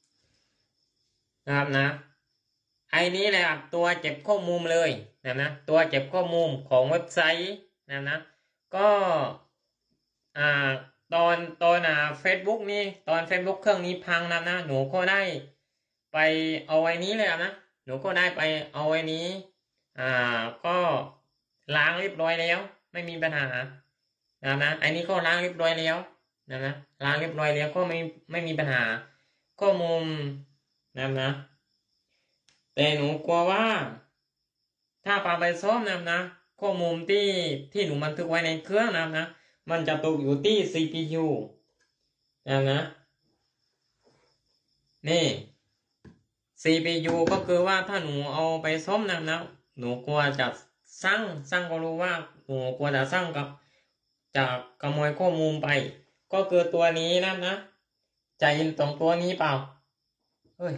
นะครับนะไอ้นี้แหละครับตัวเก็บข้อมูลเลยนะตัวเก็บข้อมูลของเว็บไซต์นะก็ตอนFacebook นี่ตอน Facebook เครื่องนี้พังนะหนูก็ได้ไปเอาไว้นี้เลยนะหนูก็ได้ไปเอาไว้นี้ก็ล้างเรียบร้อยแล้วไม่มีปัญหานะอันนี้ก็ล้างเรียบร้อยแล้วนะล้างเรียบร้อยแล้วก็ไม่มีปัญหาข้อมูลนะแต่หนูกลัวว่าถ้าพาไปซ่อมนะข้อมูลที่หนูบันทึกไว้ในเครื่องนะมันจะตกอยู่ที่ CPU นะนี่ CPU ก็คือว่าถ้าหนูเอาไปซ่อมนะหนูกลัวจะสร้างก็รู้ว่าหนูกลัวจะสร้างกับจะขโมยข้อมูลไปก็คือตัวนี้นะจะยินตรงตัวนี้เปล่าเฮ้ย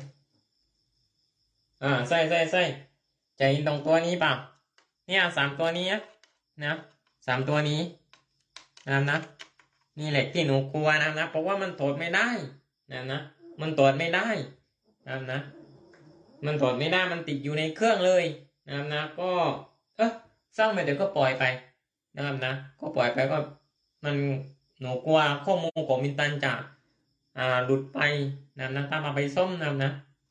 ใช่จะยินตรงตัวนี้เปล่าเนี่ย3ตัวนี้นะ3ตัวนี้นะนี่แหละที่หนูกลัวนะเพราะว่ามันถอดไม่ได้นะมันถอดไม่ได้นะมันถอดไม่ได้มันติดอยู่ในเครื่องเลยนะก็สร้างไปเดี๋ยวก็ปล่อยไปนะก็ปล่อยไปก็มันหนูกลัวข้อมูลของมินตันจะหลุดไปนะถ้ามาไปซ่อมนะ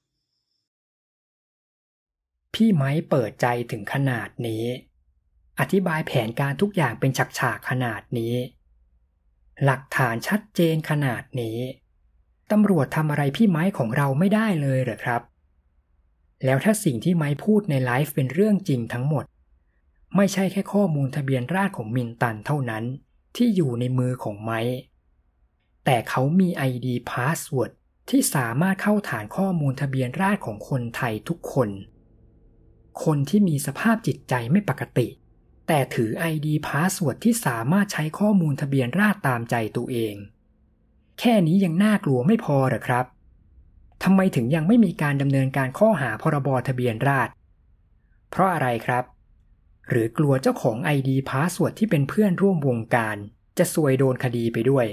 พี่ไม้เปิดใจถึงขนาดนี้อธิบายแผนการทุกอย่างเป็นฉากๆขนาดนี้หลักฐานชัดเจนขนาดนี้ตำรวจทำอะไรพี่ไม้ของเราไม่ได้เลยเหรอครับแล้วถ้าสิ่งที่ไม้พูดในไลฟ์เป็นเรื่องจริงทั้งหมดไม่ใช่แค่ข้อมูลทะเบียนราษฎร์ของมินตันเท่านั้นที่อยู่ในมือของไม้แต่เขามี ID Password ที่สามารถเข้าฐานข้อมูลทะเบียนราษฎร์ของคนไทยทุกคนที่มีสภาพจิตใจไม่ปกติแต่ถือ ID Password ที่สามารถใช้ข้อมูลทะเบียนราษฎร์ตามใจตัวเองแค่นี้ยังน่ากลัวไม่พอเหรอครับทำไมถึงยังไม่มีการดำเนินการข้อหาพรบทะเบียนราษฎร์เพราะอะไรครับหรือกลัวเจ้าของ ID Password ที่เป็นเพื่อนร่วมวงการจะซวยโดนคดีไปด้วย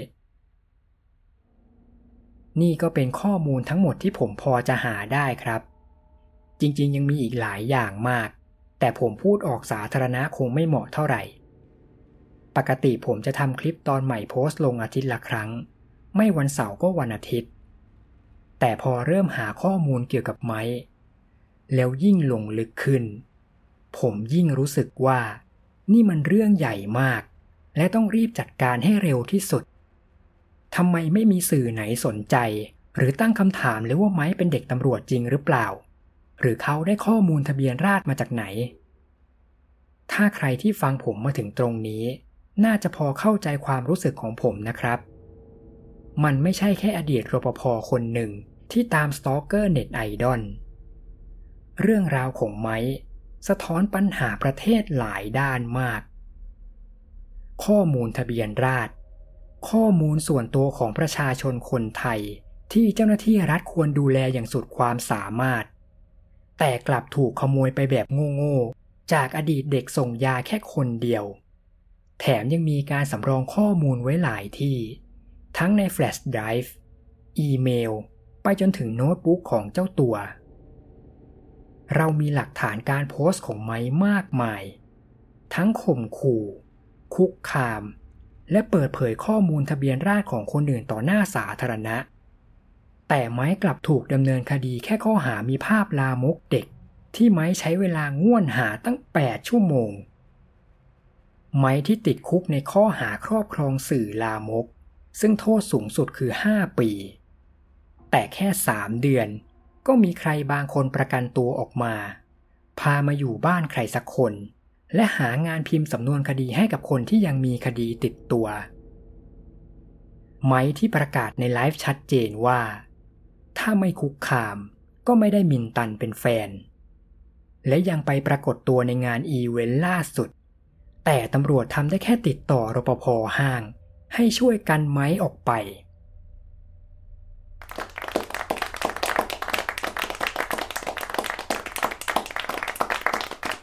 นี่ก็เป็นข้อมูลทั้งหมดที่ผมพอจะหาได้ครับจริงๆยังมีอีกหลายอย่างมากแต่ผมพูดออกสาธารณะคงไม่เหมาะเท่าไหร่ปกติผมจะทำคลิปตอนใหม่โพสต์ลงอาทิตย์ละครั้งไม่วันเสาร์ก็วันอาทิตย์แต่พอเริ่มหาข้อมูลเกี่ยวกับไม้แล้วยิ่งลงลึกขึ้นผมยิ่งรู้สึกว่านี่มันเรื่องใหญ่มากและต้องรีบจัดการให้เร็วที่สุดทำไมไม่มีสื่อไหนสนใจหรือตั้งคำถามเลยว่าไม้เป็นเด็กตำรวจจริงหรือเปล่าหรือเขาได้ข้อมูลทะเบียนราษฎร์มาจากไหนถ้าใครที่ฟังผมมาถึงตรงนี้น่าจะพอเข้าใจความรู้สึกของผมนะครับมันไม่ใช่แค่อดีตรปภ.คนหนึ่งที่ตามสตอเกอร์เน็ตไอดอลเรื่องราวของไม้สะท้อนปัญหาประเทศหลายด้านมากข้อมูลทะเบียนราษฎร์ข้อมูลส่วนตัวของประชาชนคนไทยที่เจ้าหน้าที่รัฐควรดูแลอย่างสุดความสามารถแต่กลับถูกขโมยไปแบบโง่ๆจากอดีตเด็กส่งยาแค่คนเดียวแถมยังมีการสำรองข้อมูลไว้หลายที่ทั้งในแฟลชไดรฟ์อีเมลไปจนถึงโน้ตบุ๊กของเจ้าตัวเรามีหลักฐานการโพสต์ของไม้มากมายทั้งข่มขู่คุกคามและเปิดเผยข้อมูลทะเบียนราษฎร์ของคนอื่นต่อหน้าสาธารณะแต่ไม้กลับถูกดำเนินคดีแค่ข้อหามีภาพลามกเด็กที่ไม้ใช้เวลาง่วนหาตั้ง8 ชั่วโมงไม้ที่ติดคุกในข้อหาครอบครองสื่อลามกซึ่งโทษสูงสุดคือ5 ปีแต่แค่3 เดือนก็มีใครบางคนประกันตัวออกมาพามาอยู่บ้านใครสักคนและหางานพิมพ์สำนวนคดีให้กับคนที่ยังมีคดีติดตัวไม้ที่ประกาศในไลฟ์ชัดเจนว่าถ้าไม่คุกคามก็ไม่ได้มินตันเป็นแฟนและยังไปปรากฏตัวในงานอีเวนต์ล่าสุดแต่ตำรวจทำได้แค่ติดต่อรปภ.ห้างให้ช่วยกันไม้ออกไป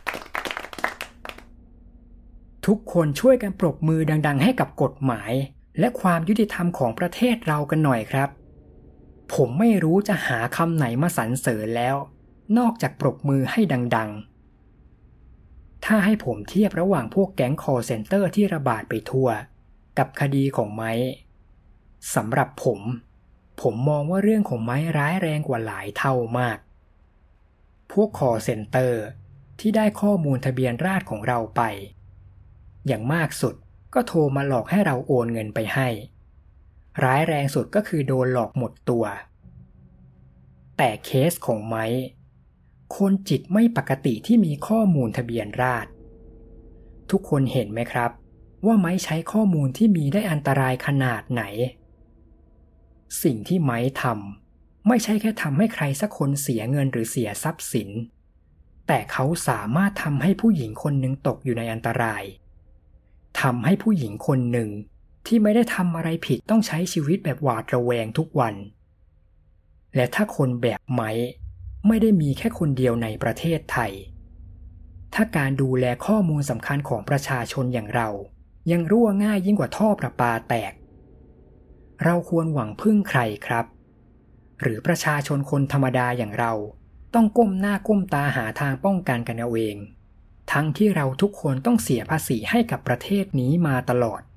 ทุกคนช่วยกันปรบมือดังๆให้กับกฎหมายและความยุติธรรมของประเทศเรากันหน่อยครับผมไม่รู้จะหาคำไหนมาสรรเสริญแล้วนอกจากปรบมือให้ดังๆถ้าให้ผมเทียบระหว่างพวกแก๊ง call center ที่ระบาดไปทั่วกับคดีของไม้สำหรับผมมองว่าเรื่องของไม้ร้ายแรงกว่าหลายเท่ามากพวก call center ที่ได้ข้อมูลทะเบียนราษฎร์ของเราไปอย่างมากสุดก็โทรมาหลอกให้เราโอนเงินไปให้ร้ายแรงสุดก็คือโดนหลอกหมดตัวแต่เคสของไม้คนจิตไม่ปกติที่มีข้อมูลทะเบียนราษฎร์ทุกคนเห็นไหมครับว่าไม้ใช้ข้อมูลที่มีได้อันตรายขนาดไหนสิ่งที่ไม้ทำไม่ใช่แค่ทำให้ใครสักคนเสียเงินหรือเสียทรัพย์สินแต่เขาสามารถทำให้ผู้หญิงคนหนึ่งตกอยู่ในอันตรายทำให้ผู้หญิงคนหนึ่งที่ไม่ได้ทำอะไรผิดต้องใช้ชีวิตแบบหวาดระแวงทุกวันและถ้าคนแบบไม้ไม่ได้มีแค่คนเดียวในประเทศไทยถ้าการดูแลข้อมูลสำคัญของประชาชนอย่างเรายังรั่วง่ายยิ่งกว่าท่อประปาแตกเราควรหวังพึ่งใครครับหรือประชาชนคนธรรมดาอย่างเราต้องก้มหน้าก้มตาหาทางป้องกันกันเอาเองทั้งที่เราทุกคนต้องเสียภาษีให้กับประเทศนี้มาตลอด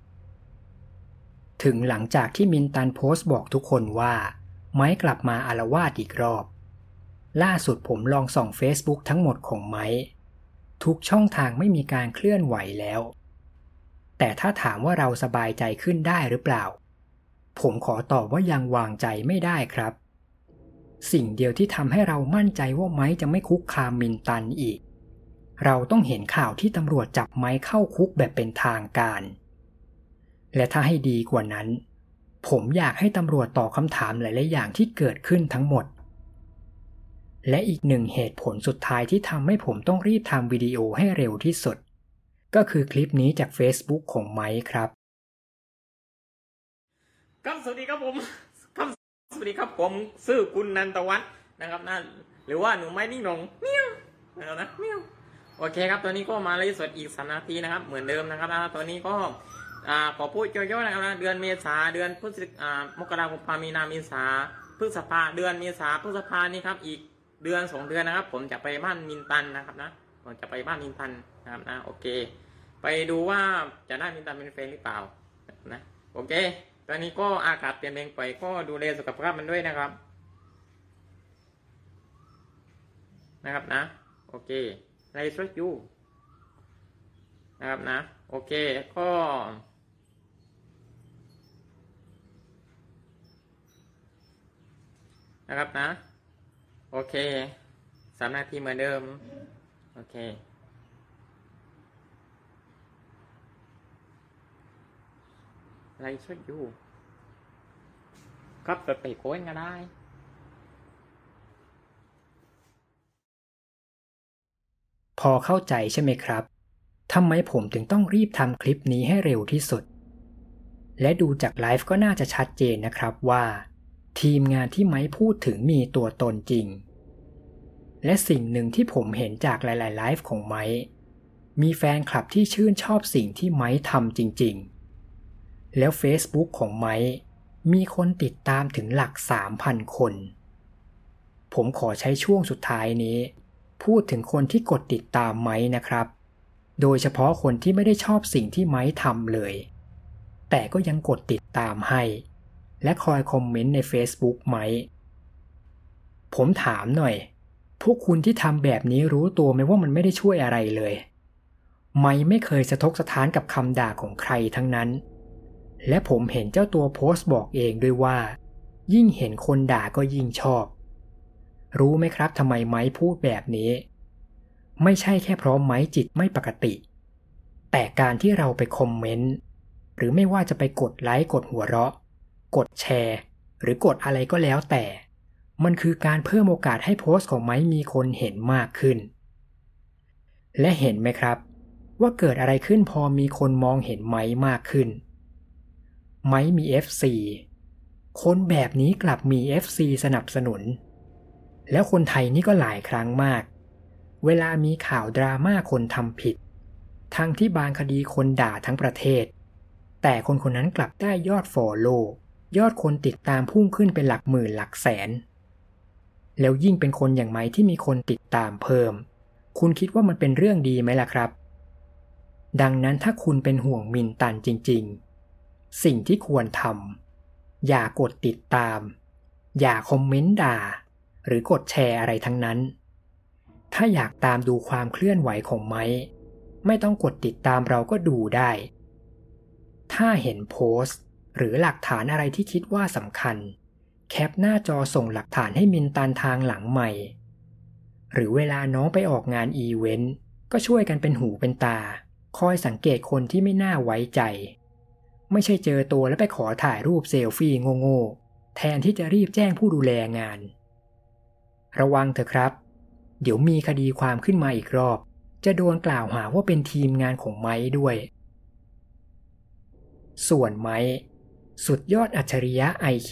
ถึงหลังจากที่มินตันโพสต์บอกทุกคนว่าไม้กลับมาอาละวาดอีกรอบล่าสุดผมลองส่อง Facebook ทั้งหมดของไม้ทุกช่องทางไม่มีการเคลื่อนไหวแล้วแต่ถ้าถามว่าเราสบายใจขึ้นได้หรือเปล่าผมขอตอบว่ายังวางใจไม่ได้ครับสิ่งเดียวที่ทำให้เรามั่นใจว่าไม้จะไม่คุกคามมินตันอีกเราต้องเห็นข่าวที่ตำรวจจับไม้เข้าคุกแบบเป็นทางการและถ้าให้ดีกว่านั้นผมอยากให้ตำรวจตอบคำถามหลายๆอย่างที่เกิดขึ้นทั้งหมดและอีกหนึ่งเหตุผลสุดท้ายที่ทำให้ผมต้องรีบทำวิดีโอให้เร็วที่สุดก็คือคลิปนี้จาก Facebook ของไม้ครับครับสวัสดีครับผมครับสวัสดีครับผมชื่อคุณนันทวัฒน์นะครับนะหรือว่าหนูไม้นิ่งนงเมี้ยวนะครับนะเมี้ยวโอเคครับตอนนี้ก็มาไลฟ์สดอีก3 นาทีนะครับเหมือนเดิมนะครับนะตอนนี้ก็ขอพูดย่อๆนะครับนะเดือนเมษาเดือนมกราคมมีนาเมษาพฤษภาเดือนเมษาพฤษภานี่ครับอีกเดือน2 เดือนนะครับผมจะไปบ้านมินตันนะครับนะผมจะไปบ้านมินตันนะครับนะโอเคไปดูว่าจะได้มินตันเป็นแฟนหรือเปล่านะโอเคตอนนี้ก็อากาศเปลี่ยนแปลงไปก็ดูแลสุขภาพมันด้วยนะครับนะโอเคไลฟ์สดอยู่นะครับนะโอเคก็นะครับนะโอเค3 นาทีเหมือนเดิมโอเคไลฟ์สดอยู่ครับไปโค้งก็ได้พอเข้าใจใช่ไหมครับทำไมผมถึงต้องรีบทำคลิปนี้ให้เร็วที่สุดและดูจากไลฟ์ก็น่าจะชัดเจนนะครับว่าทีมงานที่ไม้พูดถึงมีตัวตนจริงและสิ่งหนึ่งที่ผมเห็นจากหลายๆไลฟ์ของไม้มีแฟนคลับที่ชื่นชอบสิ่งที่ไม้ทำจริงๆแล้ว Facebook ของไม้มีคนติดตามถึงหลัก 3,000 คนผมขอใช้ช่วงสุดท้ายนี้พูดถึงคนที่กดติดตามไม้นะครับโดยเฉพาะคนที่ไม่ได้ชอบสิ่งที่ไม้ทำเลยแต่ก็ยังกดติดตามให้และคอยคอมเมนต์ใน Facebook ไม้ผมถามหน่อยพวกคุณที่ทำแบบนี้รู้ตัวไหมว่ามันไม่ได้ช่วยอะไรเลยไม้ไม่เคยสะทกสะท้านกับคำด่าของใครทั้งนั้นและผมเห็นเจ้าตัวโพสต์บอกเองด้วยว่ายิ่งเห็นคนด่าก็ยิ่งชอบรู้ไหมครับทำไมไม้พูดแบบนี้ไม่ใช่แค่เพราะไม้จิตไม่ปกติแต่การที่เราไปคอมเมนต์หรือไม่ว่าจะไปกดไลค์กดหัวเราะกดแชร์หรือกดอะไรก็แล้วแต่มันคือการเพิ่มโอกาสให้โพสต์ของไม้มีคนเห็นมากขึ้นและเห็นไหมครับว่าเกิดอะไรขึ้นพอมีคนมองเห็นไม้มากขึ้นไม้มี FC คนแบบนี้กลับมี FC สนับสนุนแล้วคนไทยนี่ก็หลายครั้งมากเวลามีข่าวดราม่าคนทำผิดทั้งที่บางคดีคนด่าทั้งประเทศแต่คนคนนั้นกลับได้ยอด follow ยอดคนติดตามพุ่งขึ้นเป็นหลักหมื่นหลักแสนแล้วยิ่งเป็นคนอย่างไม้ที่มีคนติดตามเพิ่มคุณคิดว่ามันเป็นเรื่องดีไหมล่ะครับดังนั้นถ้าคุณเป็นห่วงมินตันจริงๆสิ่งที่ควรทำอย่ากดติดตามอย่าคอมเมนต์ด่าหรือกดแชร์อะไรทั้งนั้นถ้าอยากตามดูความเคลื่อนไหวของไม้ไม่ต้องกดติดตามเราก็ดูได้ถ้าเห็นโพสต์หรือหลักฐานอะไรที่คิดว่าสำคัญแคปหน้าจอส่งหลักฐานให้มินตันทางหลังใหม่หรือเวลาน้องไปออกงานอีเวนต์ก็ช่วยกันเป็นหูเป็นตาคอยสังเกตคนที่ไม่น่าไว้ใจไม่ใช่เจอตัวแล้วไปขอถ่ายรูปเซลฟี่โง่ๆแทนที่จะรีบแจ้งผู้ดูแลงานระวังเถอะครับเดี๋ยวมีคดีความขึ้นมาอีกรอบจะโดนกล่าวหาว่าเป็นทีมงานของไม้ด้วยส่วนไม้สุดยอดอัจฉริยะ IQ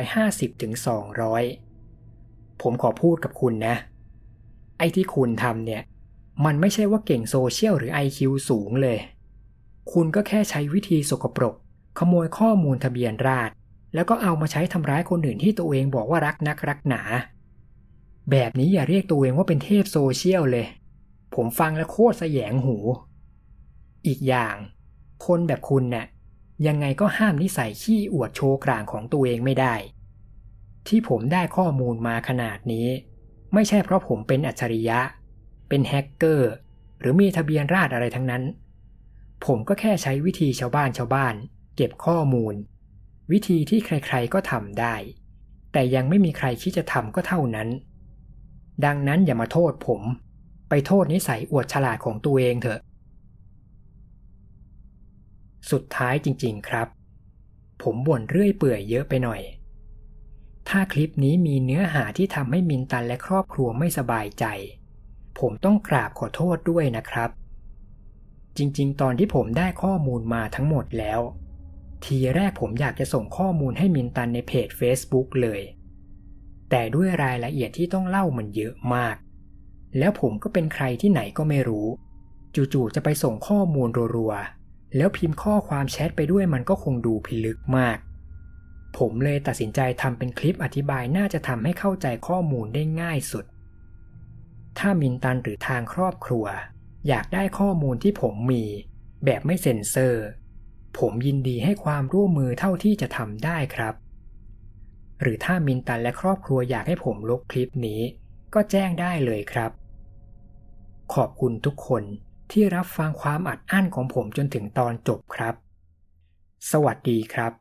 150-200ผมขอพูดกับคุณนะไอ้ที่คุณทำเนี่ยมันไม่ใช่ว่าเก่งโซเชียลหรือ IQ สูงเลยคุณก็แค่ใช้วิธีสกปรกขโมยข้อมูลทะเบียนราษฎร์แล้วก็เอามาใช้ทำร้ายคนอื่นที่ตัวเองบอกว่ารักนักรักหนาแบบนี้อย่าเรียกตัวเองว่าเป็นเทพโซเชียลเลยผมฟังแล้วโคตรแสยงหูอีกอย่างคนแบบคุณเนี่ยยังไงก็ห้ามนิสัยขี้อวดโชว์กลางของตัวเองไม่ได้ที่ผมได้ข้อมูลมาขนาดนี้ไม่ใช่เพราะผมเป็นอัจฉริยะเป็นแฮกเกอร์หรือมีทะเบียนราษฎร์อะไรทั้งนั้นผมก็แค่ใช้วิธีชาวบ้านเก็บข้อมูลวิธีที่ใครๆก็ทำได้แต่ยังไม่มีใครคิดจะทำก็เท่านั้นดังนั้นอย่ามาโทษผมไปโทษนิสัยอวดฉลาดของตัวเองเถอะสุดท้ายจริงๆครับผมบ่นเรื่อยเปื่อยเยอะไปหน่อยถ้าคลิปนี้มีเนื้อหาที่ทำให้มินตันและครอบครัวไม่สบายใจผมต้องกราบขอโทษด้วยนะครับจริงๆตอนที่ผมได้ข้อมูลมาทั้งหมดแล้วทีแรกผมอยากจะส่งข้อมูลให้มินตันในเพจ Facebook เลยแต่ด้วยรายละเอียดที่ต้องเล่ามันเยอะมากแล้วผมก็เป็นใครที่ไหนก็ไม่รู้จู่ๆจะไปส่งข้อมูลรัวๆแล้วพิมพ์ข้อความแชทไปด้วยมันก็คงดูพิลึกมากผมเลยตัดสินใจทำเป็นคลิปอธิบายน่าจะทำให้เข้าใจข้อมูลได้ง่ายสุดถ้ามินตันหรือทางครอบครัวอยากได้ข้อมูลที่ผมมีแบบไม่เซ็นเซอร์ผมยินดีให้ความร่วมมือเท่าที่จะทำได้ครับหรือถ้ามินตันและครอบครัวอยากให้ผมลบคลิปนี้ก็แจ้งได้เลยครับขอบคุณทุกคนที่รับฟังความอัดอั้นของผมจนถึงตอนจบครับสวัสดีครับ